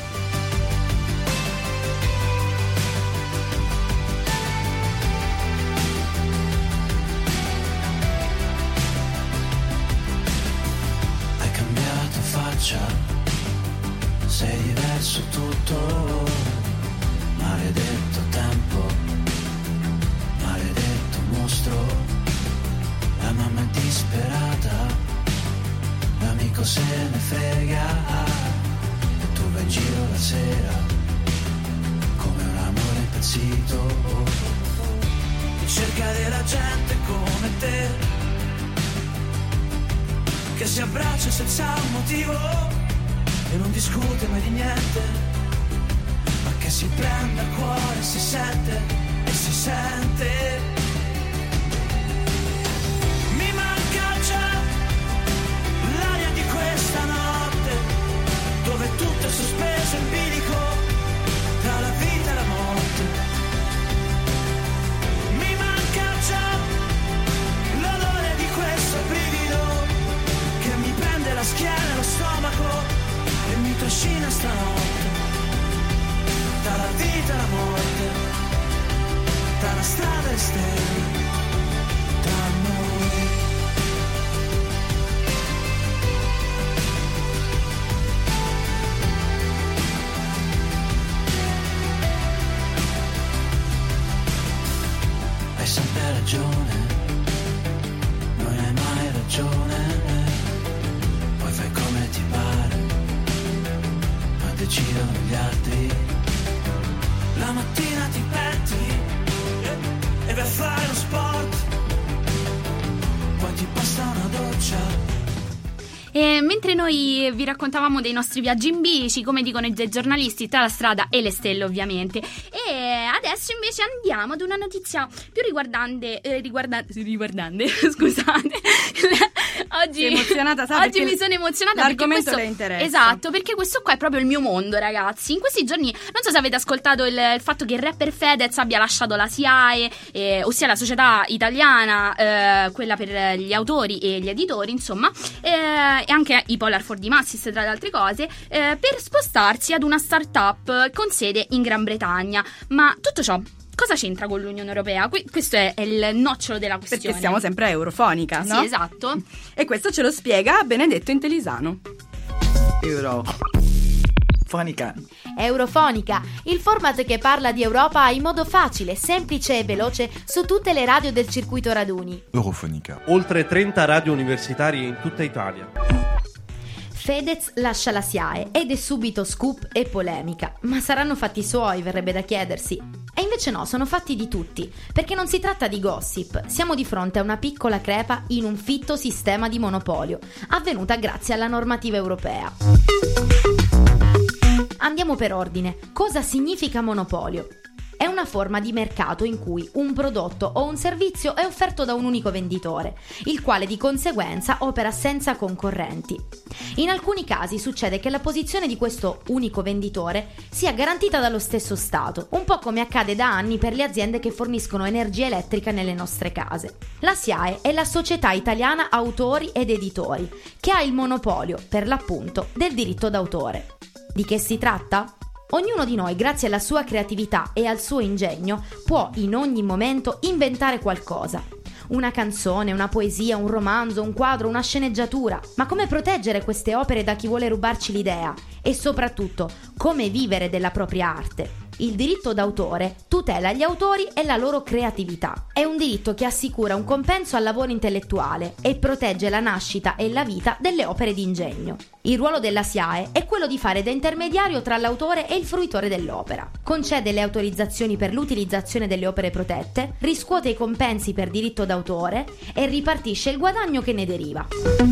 Hai cambiato faccia, sei diverso tutto, maledetto tempo, maledetto mostro, la mamma è disperata, l'amico se ne frega, e tu vai in giro la sera, come un amore impazzito, in cerca della gente come te, che si abbraccia senza un motivo, e non discute mai di niente, ma che si prende a cuore, si sente e si sente. Mi manca già l'aria di questa notte, dove tutto è sospeso in bilico tra la vita e la morte. Mi manca già l'odore di questo brivido che mi prende la schiena e lo stomaco e mi trascina stanotte, dalla vita alla morte, dalla strada e stelle, tra noi. Hai sempre ragione, non hai mai ragione, poi fai come ti pare, decidono gli altri. La mattina ti petti e vai a fare lo sport, poi ti basta una doccia. E mentre noi vi raccontavamo dei nostri viaggi in bici, come dicono i giornalisti, tra la strada e le stelle ovviamente, e adesso invece andiamo ad una notizia più riguardante scusate oggi mi sono emozionata l'argomento perché le interessa. Esatto, perché questo qua è proprio il mio mondo, ragazzi. In questi giorni, non so se avete ascoltato il fatto che il rapper Fedez abbia lasciato la SIAE, ossia la società italiana, quella per gli autori e gli editori, insomma, e anche i Polar for the Masses, tra le altre cose, per spostarsi ad una startup con sede in Gran Bretagna. Ma tutto ciò cosa c'entra con l'Unione Europea? Questo è il nocciolo della questione. Perché siamo sempre a Eurofonica, no? Sì, esatto. E questo ce lo spiega Benedetto Intelisano. Eurofonica, il format che parla di Europa in modo facile, semplice e veloce su tutte le radio del circuito raduni. Eurofonica. Oltre 30 radio universitarie in tutta Italia. Fedez lascia la SIAE ed è subito scoop e polemica. Ma saranno fatti suoi, verrebbe da chiedersi. E invece no, sono fatti di tutti, perché non si tratta di gossip, siamo di fronte a una piccola crepa in un fitto sistema di monopolio, avvenuta grazie alla normativa europea. Andiamo per ordine. Cosa significa monopolio? È una forma di mercato in cui un prodotto o un servizio è offerto da un unico venditore, il quale di conseguenza opera senza concorrenti. In alcuni casi succede che la posizione di questo unico venditore sia garantita dallo stesso Stato, un po' come accade da anni per le aziende che forniscono energia elettrica nelle nostre case. La SIAE è la Società Italiana Autori ed Editori, che ha il monopolio, per l'appunto, del diritto d'autore. Di che si tratta? Ognuno di noi, grazie alla sua creatività e al suo ingegno, può in ogni momento inventare qualcosa. una canzone, una poesia, un romanzo, un quadro, una sceneggiatura. Ma come proteggere queste opere da chi vuole rubarci l'idea? E soprattutto, come vivere della propria arte? Il diritto d'autore tutela gli autori e la loro creatività. È un diritto che assicura un compenso al lavoro intellettuale e protegge la nascita e la vita delle opere d'ingegno. Il ruolo della SIAE è quello di fare da intermediario tra l'autore e il fruitore dell'opera. Concede le autorizzazioni per l'utilizzazione delle opere protette, riscuote i compensi per diritto d'autore e ripartisce il guadagno che ne deriva.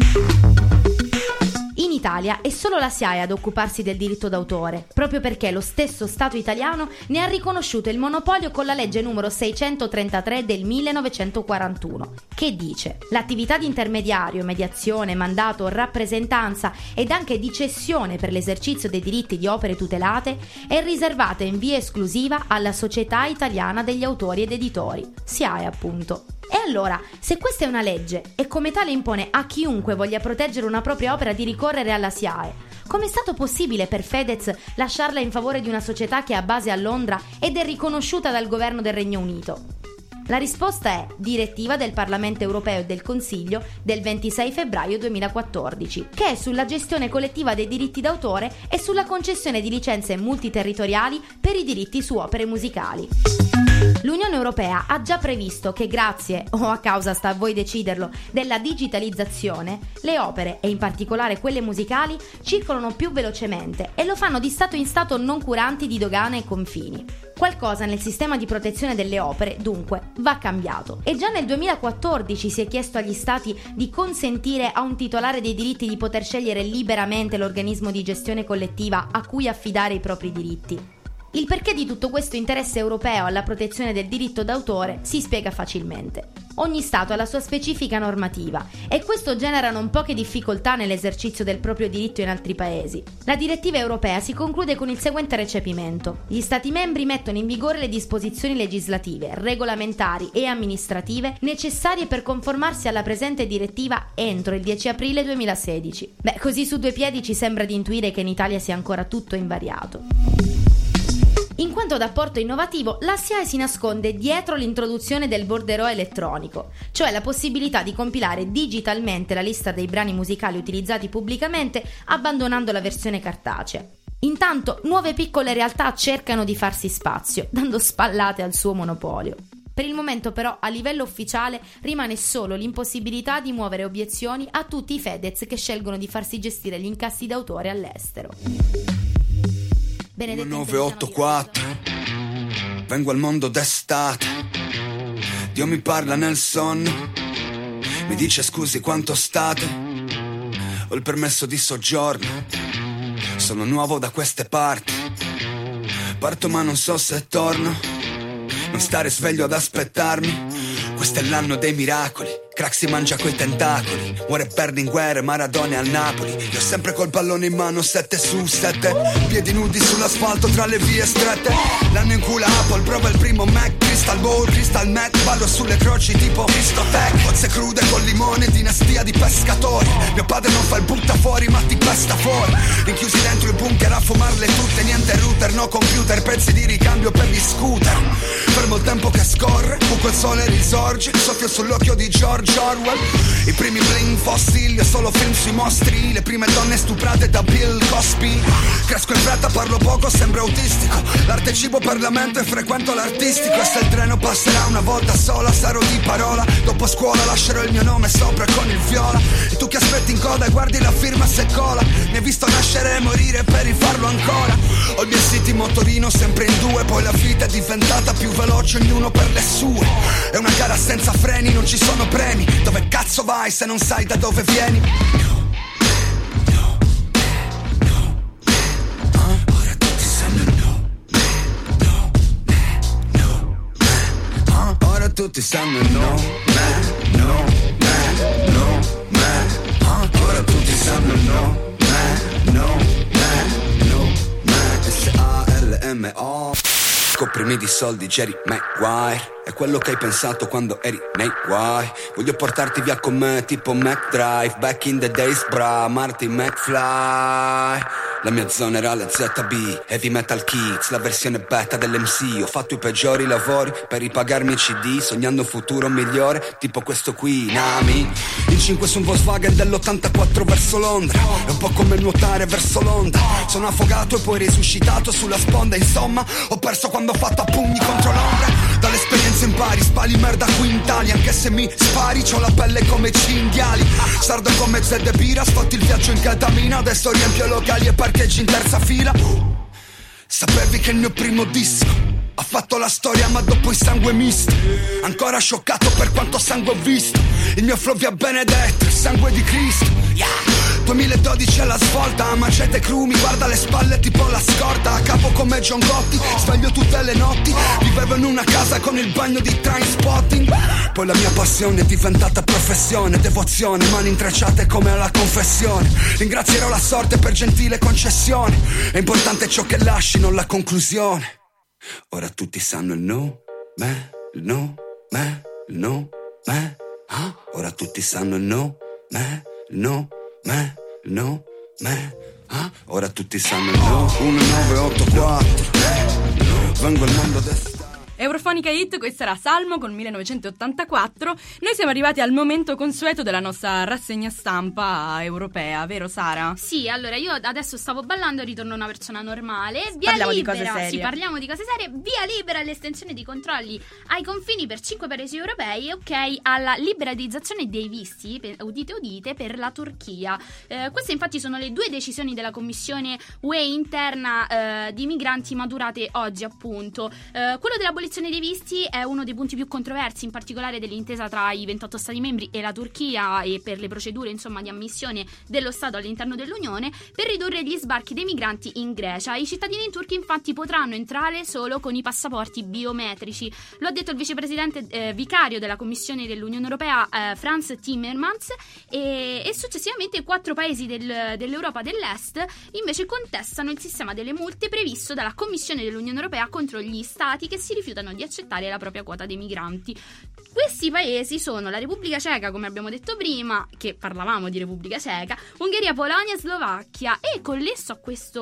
In Italia è solo la SIAE ad occuparsi del diritto d'autore, proprio perché lo stesso Stato italiano ne ha riconosciuto il monopolio con la legge numero 633 del 1941, che dice: l'attività di intermediario, mediazione, mandato, rappresentanza ed anche di cessione per l'esercizio dei diritti di opere tutelate è riservata in via esclusiva alla Società Italiana degli Autori ed Editori, SIAE appunto. E allora, se questa è una legge e come tale impone a chiunque voglia proteggere una propria opera di ricorrere alla SIAE, come è stato possibile per Fedez lasciarla in favore di una società che ha base a Londra ed è riconosciuta dal governo del Regno Unito? La risposta è direttiva del Parlamento europeo e del Consiglio del 26 febbraio 2014, che è sulla gestione collettiva dei diritti d'autore e sulla concessione di licenze multiterritoriali per i diritti su opere musicali. L'Unione Europea ha già previsto che grazie, o a causa, sta a voi deciderlo, della digitalizzazione, le opere, e in particolare quelle musicali, circolano più velocemente e lo fanno di stato in stato non curanti di dogane e confini. Qualcosa nel sistema di protezione delle opere, dunque, va cambiato. E già nel 2014 si è chiesto agli Stati di consentire a un titolare dei diritti di poter scegliere liberamente l'organismo di gestione collettiva a cui affidare i propri diritti. Il perché di tutto questo interesse europeo alla protezione del diritto d'autore si spiega facilmente. Ogni Stato ha la sua specifica normativa e questo genera non poche difficoltà nell'esercizio del proprio diritto in altri paesi. La direttiva europea si conclude con il seguente recepimento: gli Stati membri mettono in vigore le disposizioni legislative, regolamentari e amministrative necessarie per conformarsi alla presente direttiva entro il 10 aprile 2016. Così su due piedi ci sembra di intuire che in Italia sia ancora tutto invariato. In quanto ad apporto innovativo, la SIAE si nasconde dietro l'introduzione del bordereau elettronico, cioè la possibilità di compilare digitalmente la lista dei brani musicali utilizzati pubblicamente abbandonando la versione cartacea. Intanto, nuove piccole realtà cercano di farsi spazio, dando spallate al suo monopolio. Per il momento però, a livello ufficiale, rimane solo l'impossibilità di muovere obiezioni a tutti i Fedez che scelgono di farsi gestire gli incassi d'autore all'estero. 1984, vengo al mondo d'estate, Dio mi parla nel sonno, mi dice scusi quanto state, ho il permesso di soggiorno, sono nuovo da queste parti, parto ma non so se torno, non stare sveglio ad aspettarmi, questo è l'anno dei miracoli. Crack si mangia coi tentacoli, muore e perde in guerre, Maradona al Napoli. Io sempre col pallone in mano, 7 su 7, piedi nudi sull'asfalto tra le vie strette. L'anno in cui la Apple prova il primo Mac, Crystal Ball, Crystal Mac, ballo sulle croci tipo Cristotech. Cozze crude col limone, dinastia di pescatori. Mio padre non fa il butta fuori ma ti pesta fuori. Rinchiusi dentro il bunker a fumarle tutte, niente router, no computer, pezzi di ricambio per gli scooter. Fermo il tempo che scorre, buco il sole risorge, soffio sull'occhio di George Orwell. I primi bling fossili, solo film sui mostri, le prime donne stuprate da Bill Cosby. Cresco in fretta, parlo poco, sembro autistico, l'arte è cibo per la mente e frequento l'artistico. E se il treno passerà una volta sola, sarò di parola, dopo scuola lascerò il mio nome sopra con il viola. E tu che aspetti in coda e guardi la firma se cola, mi hai visto nascere e morire per rifarlo ancora. Ho il mio city motorino sempre in due, poi la vita è diventata più veloce, ognuno per le sue. È una gara senza freni, non ci sono premi. Dove cazzo vai se non sai da dove vieni? Ora tutti sanno ora tutti sanno ora tutti sanno S-A-L-M-O. Coprimi di soldi Jerry Maguire, è quello che hai pensato quando eri nei guai. Voglio portarti via con me tipo McDrive, back in the days bra, Marty McFly. La mia zona era le ZB, Heavy Metal Kids, la versione beta dell'MC. Ho fatto i peggiori lavori per ripagarmi i CD, sognando un futuro migliore, tipo questo qui, Nami. In 5 su un Volkswagen dell'84 verso Londra, è un po' come nuotare verso l'onda. Sono affogato e poi risuscitato sulla sponda. Insomma, ho perso quando ho fatto a pugni contro l'ombra. Dall'esperienza impari, spali merda qui in Italia. Anche se mi spari, c'ho la pelle come cinghiali. Sardo come Zed Bira, sfatti il viaggio in ketamina. Adesso riempio locali e parcheggi in terza fila. Sapevi che il mio primo disco ha fatto la storia ma dopo il sangue misto. Ancora scioccato per quanto sangue ho visto. Il mio flow vi ha benedetto, il sangue di Cristo, yeah. 2012 alla svolta, macete crew mi guarda alle spalle tipo la scorta. A capo come John Gotti, sveglio tutte le notti. Vivevo in una casa con il bagno di Trainspotting. Poi la mia passione è diventata professione, devozione, mani intrecciate come alla confessione. Ringrazierò la sorte per gentile concessione. È importante ciò che lasci, non la conclusione. Ora tutti sanno il no, me, il no, me, il no, me. Ora tutti sanno il no, me, il no, me, il no, me. Ora tutti sanno il no. 1984. Vengo al mondo d'estate. Eurofonica Hit, questo era Salmo con 1984. Noi siamo arrivati al momento consueto della nostra rassegna stampa europea, vero Sara? Sì, allora io adesso stavo ballando e ritorno una persona normale. Via Parliamo libera, di cose serie. Sì, parliamo di cose serie. Via libera all'estensione di controlli ai confini per 5 paesi europei, ok, alla liberalizzazione dei visti, udite udite, per la Turchia. Queste infatti sono le 2 decisioni della Commissione UE interna di migranti maturate oggi, appunto. Quello dell'abolizione dei visti è uno dei punti più controversi, in particolare dell'intesa tra i 28 Stati membri e la Turchia, e per le procedure insomma di ammissione dello Stato all'interno dell'Unione per ridurre gli sbarchi dei migranti in Grecia. I cittadini turchi infatti potranno entrare solo con i passaporti biometrici. Lo ha detto il vicepresidente vicario della Commissione dell'Unione Europea Frans Timmermans, e successivamente 4 paesi dell'Europa dell'Est invece contestano il sistema delle multe previsto dalla Commissione dell'Unione Europea contro gli stati che si rifiutano di accettare la propria quota dei migranti. Questi paesi sono la Repubblica Ceca, come abbiamo detto prima, che parlavamo di Repubblica Ceca, Ungheria, Polonia e Slovacchia. E collesso a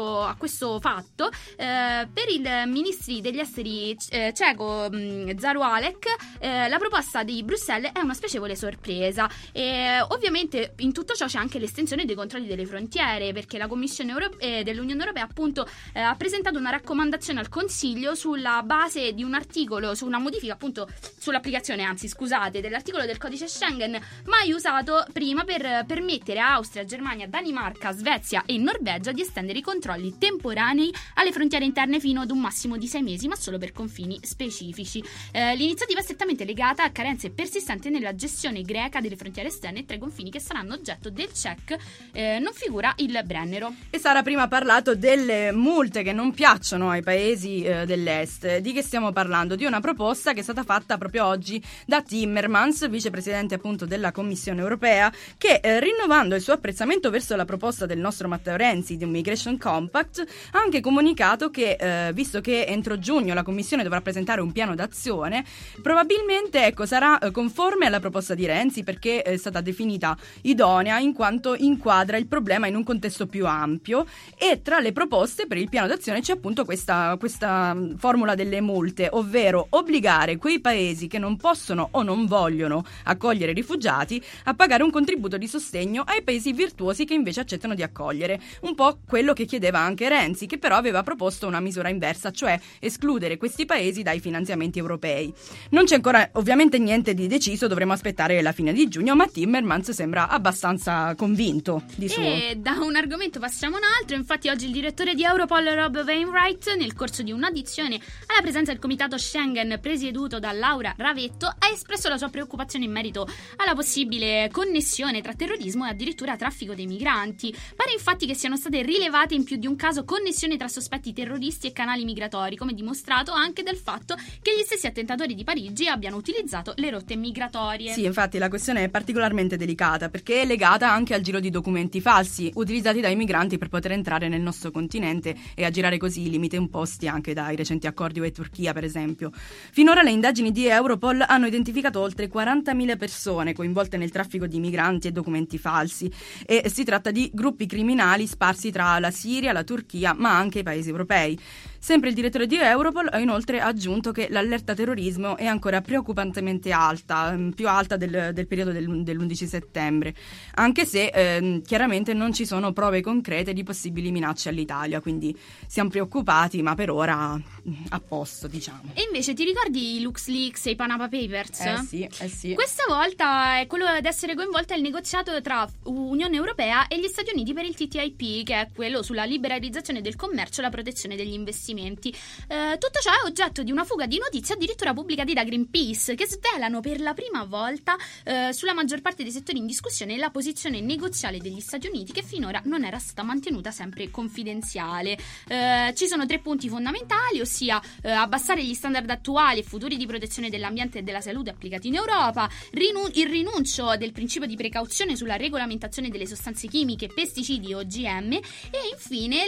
questo fatto, per il ministri degli esteri ceco Zarualek, la proposta di Bruxelles è una spiacevole sorpresa. Ovviamente in tutto ciò c'è anche l'estensione dei controlli delle frontiere, perché la Commissione dell'Unione Europea appunto ha presentato una raccomandazione al Consiglio sulla base di un articolo, su una modifica appunto sull'applicazione, dell'articolo del codice Schengen mai usato prima, per permettere a Austria, Germania, Danimarca, Svezia e Norvegia di estendere i controlli temporanei alle frontiere interne fino ad un massimo di 6 mesi, ma solo per confini specifici. L'iniziativa è strettamente legata a carenze persistenti nella gestione greca delle frontiere esterne tra i confini che saranno oggetto del check. Non figura il Brennero. E Sara prima ha parlato delle multe che non piacciono ai paesi dell'est. Di che stiamo parlando? Di una proposta che è stata fatta proprio oggi da Timmermans, vicepresidente appunto della Commissione Europea, che rinnovando il suo apprezzamento verso la proposta del nostro Matteo Renzi di un Migration Compact, ha anche comunicato che visto che entro giugno la Commissione dovrà presentare un piano d'azione, probabilmente sarà conforme alla proposta di Renzi, perché è stata definita idonea in quanto inquadra il problema in un contesto più ampio. E tra le proposte per il piano d'azione c'è appunto questa formula delle multe, ovvero obbligare quei paesi che non possono o non vogliono accogliere rifugiati a pagare un contributo di sostegno ai paesi virtuosi che invece accettano di accogliere. Un po' quello che chiedeva anche Renzi, che però aveva proposto una misura inversa, cioè escludere questi paesi dai finanziamenti europei. Non c'è ancora ovviamente niente di deciso, dovremo aspettare la fine di giugno, ma Timmermans sembra abbastanza convinto di suo. E da un argomento passiamo a un altro. Infatti oggi il direttore di Europol, Rob Wainwright, nel corso di un'audizione alla presenza del comitato Schengen presieduto da Laura Ravetto, ha espresso la sua preoccupazione in merito alla possibile connessione tra terrorismo e addirittura traffico dei migranti. Pare infatti che siano state rilevate in più di un caso connessioni tra sospetti terroristi e canali migratori, come dimostrato anche dal fatto che gli stessi attentatori di Parigi abbiano utilizzato le rotte migratorie. Sì, infatti la questione è particolarmente delicata, perché è legata anche al giro di documenti falsi utilizzati dai migranti per poter entrare nel nostro continente e aggirare così i limiti imposti anche dai recenti accordi UE-Turchia, per esempio. Finora le indagini di Europol hanno identificato oltre 40.000 persone coinvolte nel traffico di migranti e documenti falsi, e si tratta di gruppi criminali sparsi tra la Siria, la Turchia, ma anche i paesi europei. Sempre il direttore di Europol ha inoltre aggiunto che l'allerta terrorismo è ancora preoccupantemente alta, più alta del periodo dell'11 settembre, anche se chiaramente non ci sono prove concrete di possibili minacce all'Italia, quindi siamo preoccupati, ma per ora a posto, diciamo. E invece ti ricordi i LuxLeaks e i Panama Papers? Sì. Questa volta è quello ad essere coinvolta il negoziato tra Unione Europea e gli Stati Uniti per il TTIP, che è quello sulla liberalizzazione del commercio e la protezione degli investimenti. Tutto ciò è oggetto di una fuga di notizie addirittura pubblicati da Greenpeace, che svelano per la prima volta sulla maggior parte dei settori in discussione la posizione negoziale degli Stati Uniti, che finora non era stata mantenuta sempre confidenziale. Ci sono 3 punti fondamentali, ossia abbassare gli standard attuali e futuri di protezione dell'ambiente e della salute applicati in Europa, il rinuncio del principio di precauzione sulla regolamentazione delle sostanze chimiche, pesticidi e OGM, e infine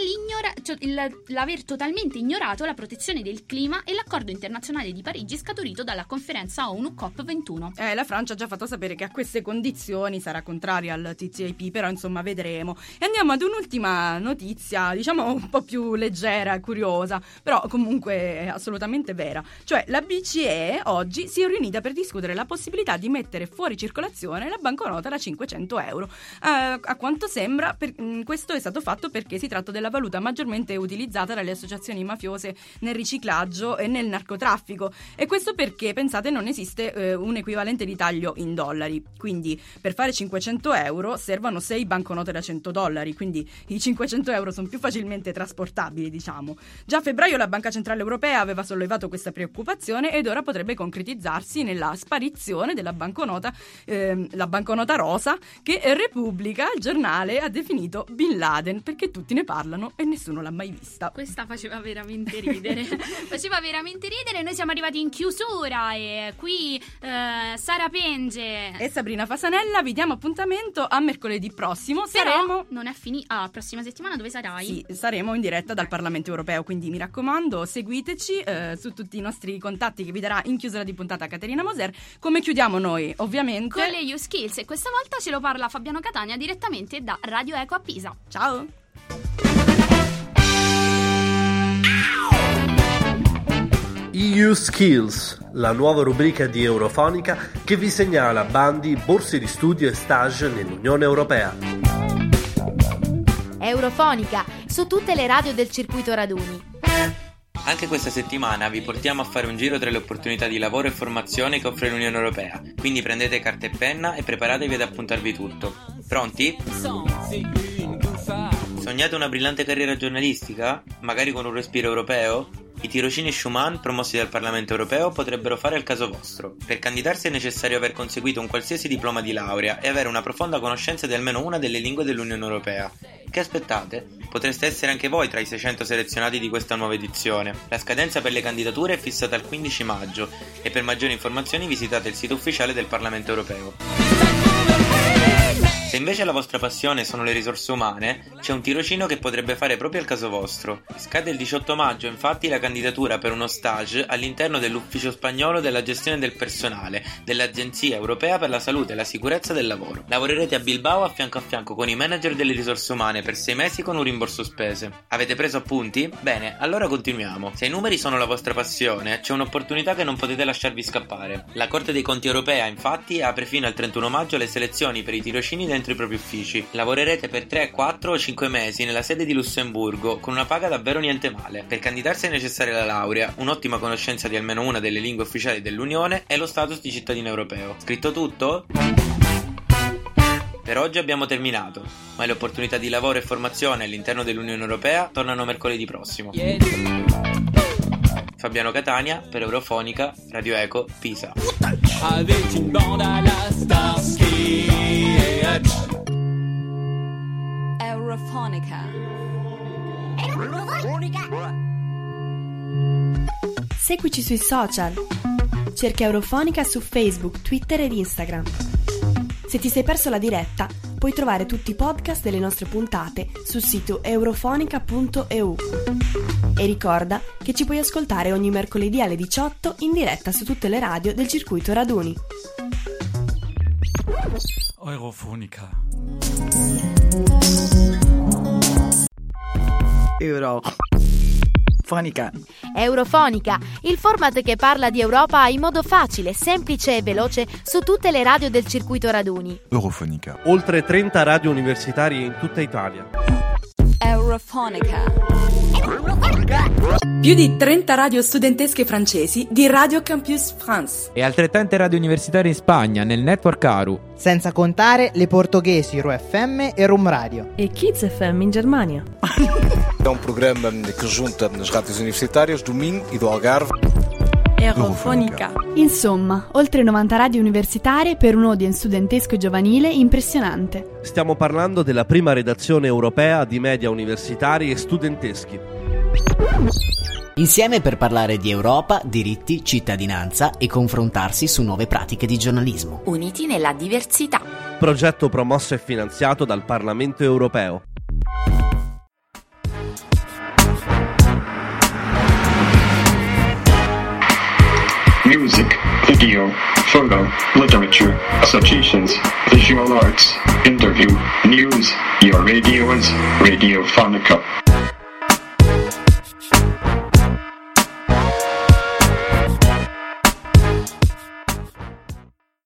l'aver totalmente ignorato la protezione del clima e l'accordo internazionale di Parigi scaturito dalla conferenza ONU COP21. La Francia ha già fatto sapere che a queste condizioni sarà contraria al TTIP, però insomma vedremo. E andiamo ad un'ultima notizia, diciamo un po' più leggera e curiosa, però comunque assolutamente vera. Cioè la BCE oggi si è riunita per discutere la possibilità di mettere fuori circolazione la banconota da 500 euro. A quanto sembra questo è stato fatto perché si tratta della valuta maggiormente utilizzata dalle associazioni mafiose nel riciclaggio e nel narcotraffico, e questo perché, pensate, non esiste un equivalente di taglio in dollari, quindi per fare 500 euro servono 6 banconote da $100, quindi i 500 euro sono più facilmente trasportabili, diciamo. Già a febbraio la Banca Centrale Europea aveva sollevato questa preoccupazione ed ora potrebbe concretizzarsi nella sparizione della banconota, la banconota rosa, che Repubblica, il giornale, ha definito Bin Laden, perché tutti ne parlano e nessuno l'ha mai vista. Questa faceva veramente ridere. Noi siamo arrivati in chiusura e qui Sara Penge e Sabrina Fasanella vi diamo appuntamento a mercoledì prossimo. Però non è finita. Prossima settimana dove sarai? Sì, saremo in diretta dal Parlamento Europeo, quindi mi raccomando, seguiteci su tutti i nostri contatti che vi darà in chiusura di puntata Caterina Moser. Come chiudiamo noi? Ovviamente con le YouSkills, e questa volta ce lo parla Fabiano Catania direttamente da Radio Eco a Pisa. Ciao! EU Skills, la nuova rubrica di Eurofonica che vi segnala bandi, borse di studio e stage nell'Unione Europea. Eurofonica, su tutte le radio del circuito raduni. Anche questa settimana vi portiamo a fare un giro tra le opportunità di lavoro e formazione che offre l'Unione Europea, quindi prendete carta e penna e preparatevi ad appuntarvi tutto. Pronti? Sognate una brillante carriera giornalistica? Magari con un respiro europeo? I tirocini Schumann promossi dal Parlamento Europeo potrebbero fare il caso vostro. Per candidarsi è necessario aver conseguito un qualsiasi diploma di laurea e avere una profonda conoscenza di almeno una delle lingue dell'Unione Europea. Che aspettate? Potreste essere anche voi tra i 600 selezionati di questa nuova edizione. La scadenza per le candidature è fissata al 15 maggio e per maggiori informazioni visitate il sito ufficiale del Parlamento Europeo. Se invece la vostra passione sono le risorse umane, c'è un tirocinio che potrebbe fare proprio al caso vostro. Scade il 18 maggio infatti la candidatura per uno stage all'interno dell'Ufficio Spagnolo della Gestione del Personale dell'Agenzia Europea per la Salute e la Sicurezza del Lavoro. Lavorerete a Bilbao a fianco con i manager delle risorse umane per 6 mesi con un rimborso spese. Avete preso appunti? Bene, allora continuiamo. Se i numeri sono la vostra passione, c'è un'opportunità che non potete lasciarvi scappare. La Corte dei Conti Europea infatti apre fino al 31 maggio le selezioni per i tirocini dentro i propri uffici. Lavorerete per 3, 4 o 5 mesi nella sede di Lussemburgo con una paga davvero niente male. Per candidarsi è necessaria la laurea, un'ottima conoscenza di almeno una delle lingue ufficiali dell'Unione e lo status di cittadino europeo. Scritto tutto? Per oggi abbiamo terminato, ma le opportunità di lavoro e formazione all'interno dell'Unione Europea tornano mercoledì prossimo. Fabiano Catania per Eurofonica, Radio Eco, Pisa. Eurofonica. Seguici sui social. Cerca Eurofonica su Facebook, Twitter ed Instagram. Se ti sei perso la diretta, puoi trovare tutti i podcast delle nostre puntate sul sito eurofonica.eu. E ricorda che ci puoi ascoltare ogni mercoledì alle 18 in diretta su tutte le radio del circuito Raduni. Eurofonica. Eurofonica, il format che parla di Europa in modo facile, semplice e veloce su tutte le radio del circuito Raduni. Eurofonica. Oltre 30 radio universitarie in tutta Italia. Eurofonica. Più di 30 radio studentesche francesi di Radio Campus France. E altrettante radio universitarie in Spagna, nel network ARU. Senza contare le portoghesi Ru FM e Rum Radio. E Kids FM in Germania. É um programa que junta as rádios universitárias do Minho e do Algarve. Eurofonica. Insomma, oltre 90 radio universitarie per un audience studentesco e giovanile impressionante. Stiamo parlando della prima redazione europea di media universitari e studenteschi. Insieme per parlare di Europa, diritti, cittadinanza e confrontarsi su nuove pratiche di giornalismo. Uniti nella diversità. Progetto promosso e finanziato dal Parlamento europeo. Music, video, photo, literature, associations, visual arts, interview, news. Your radio is Radiofonica.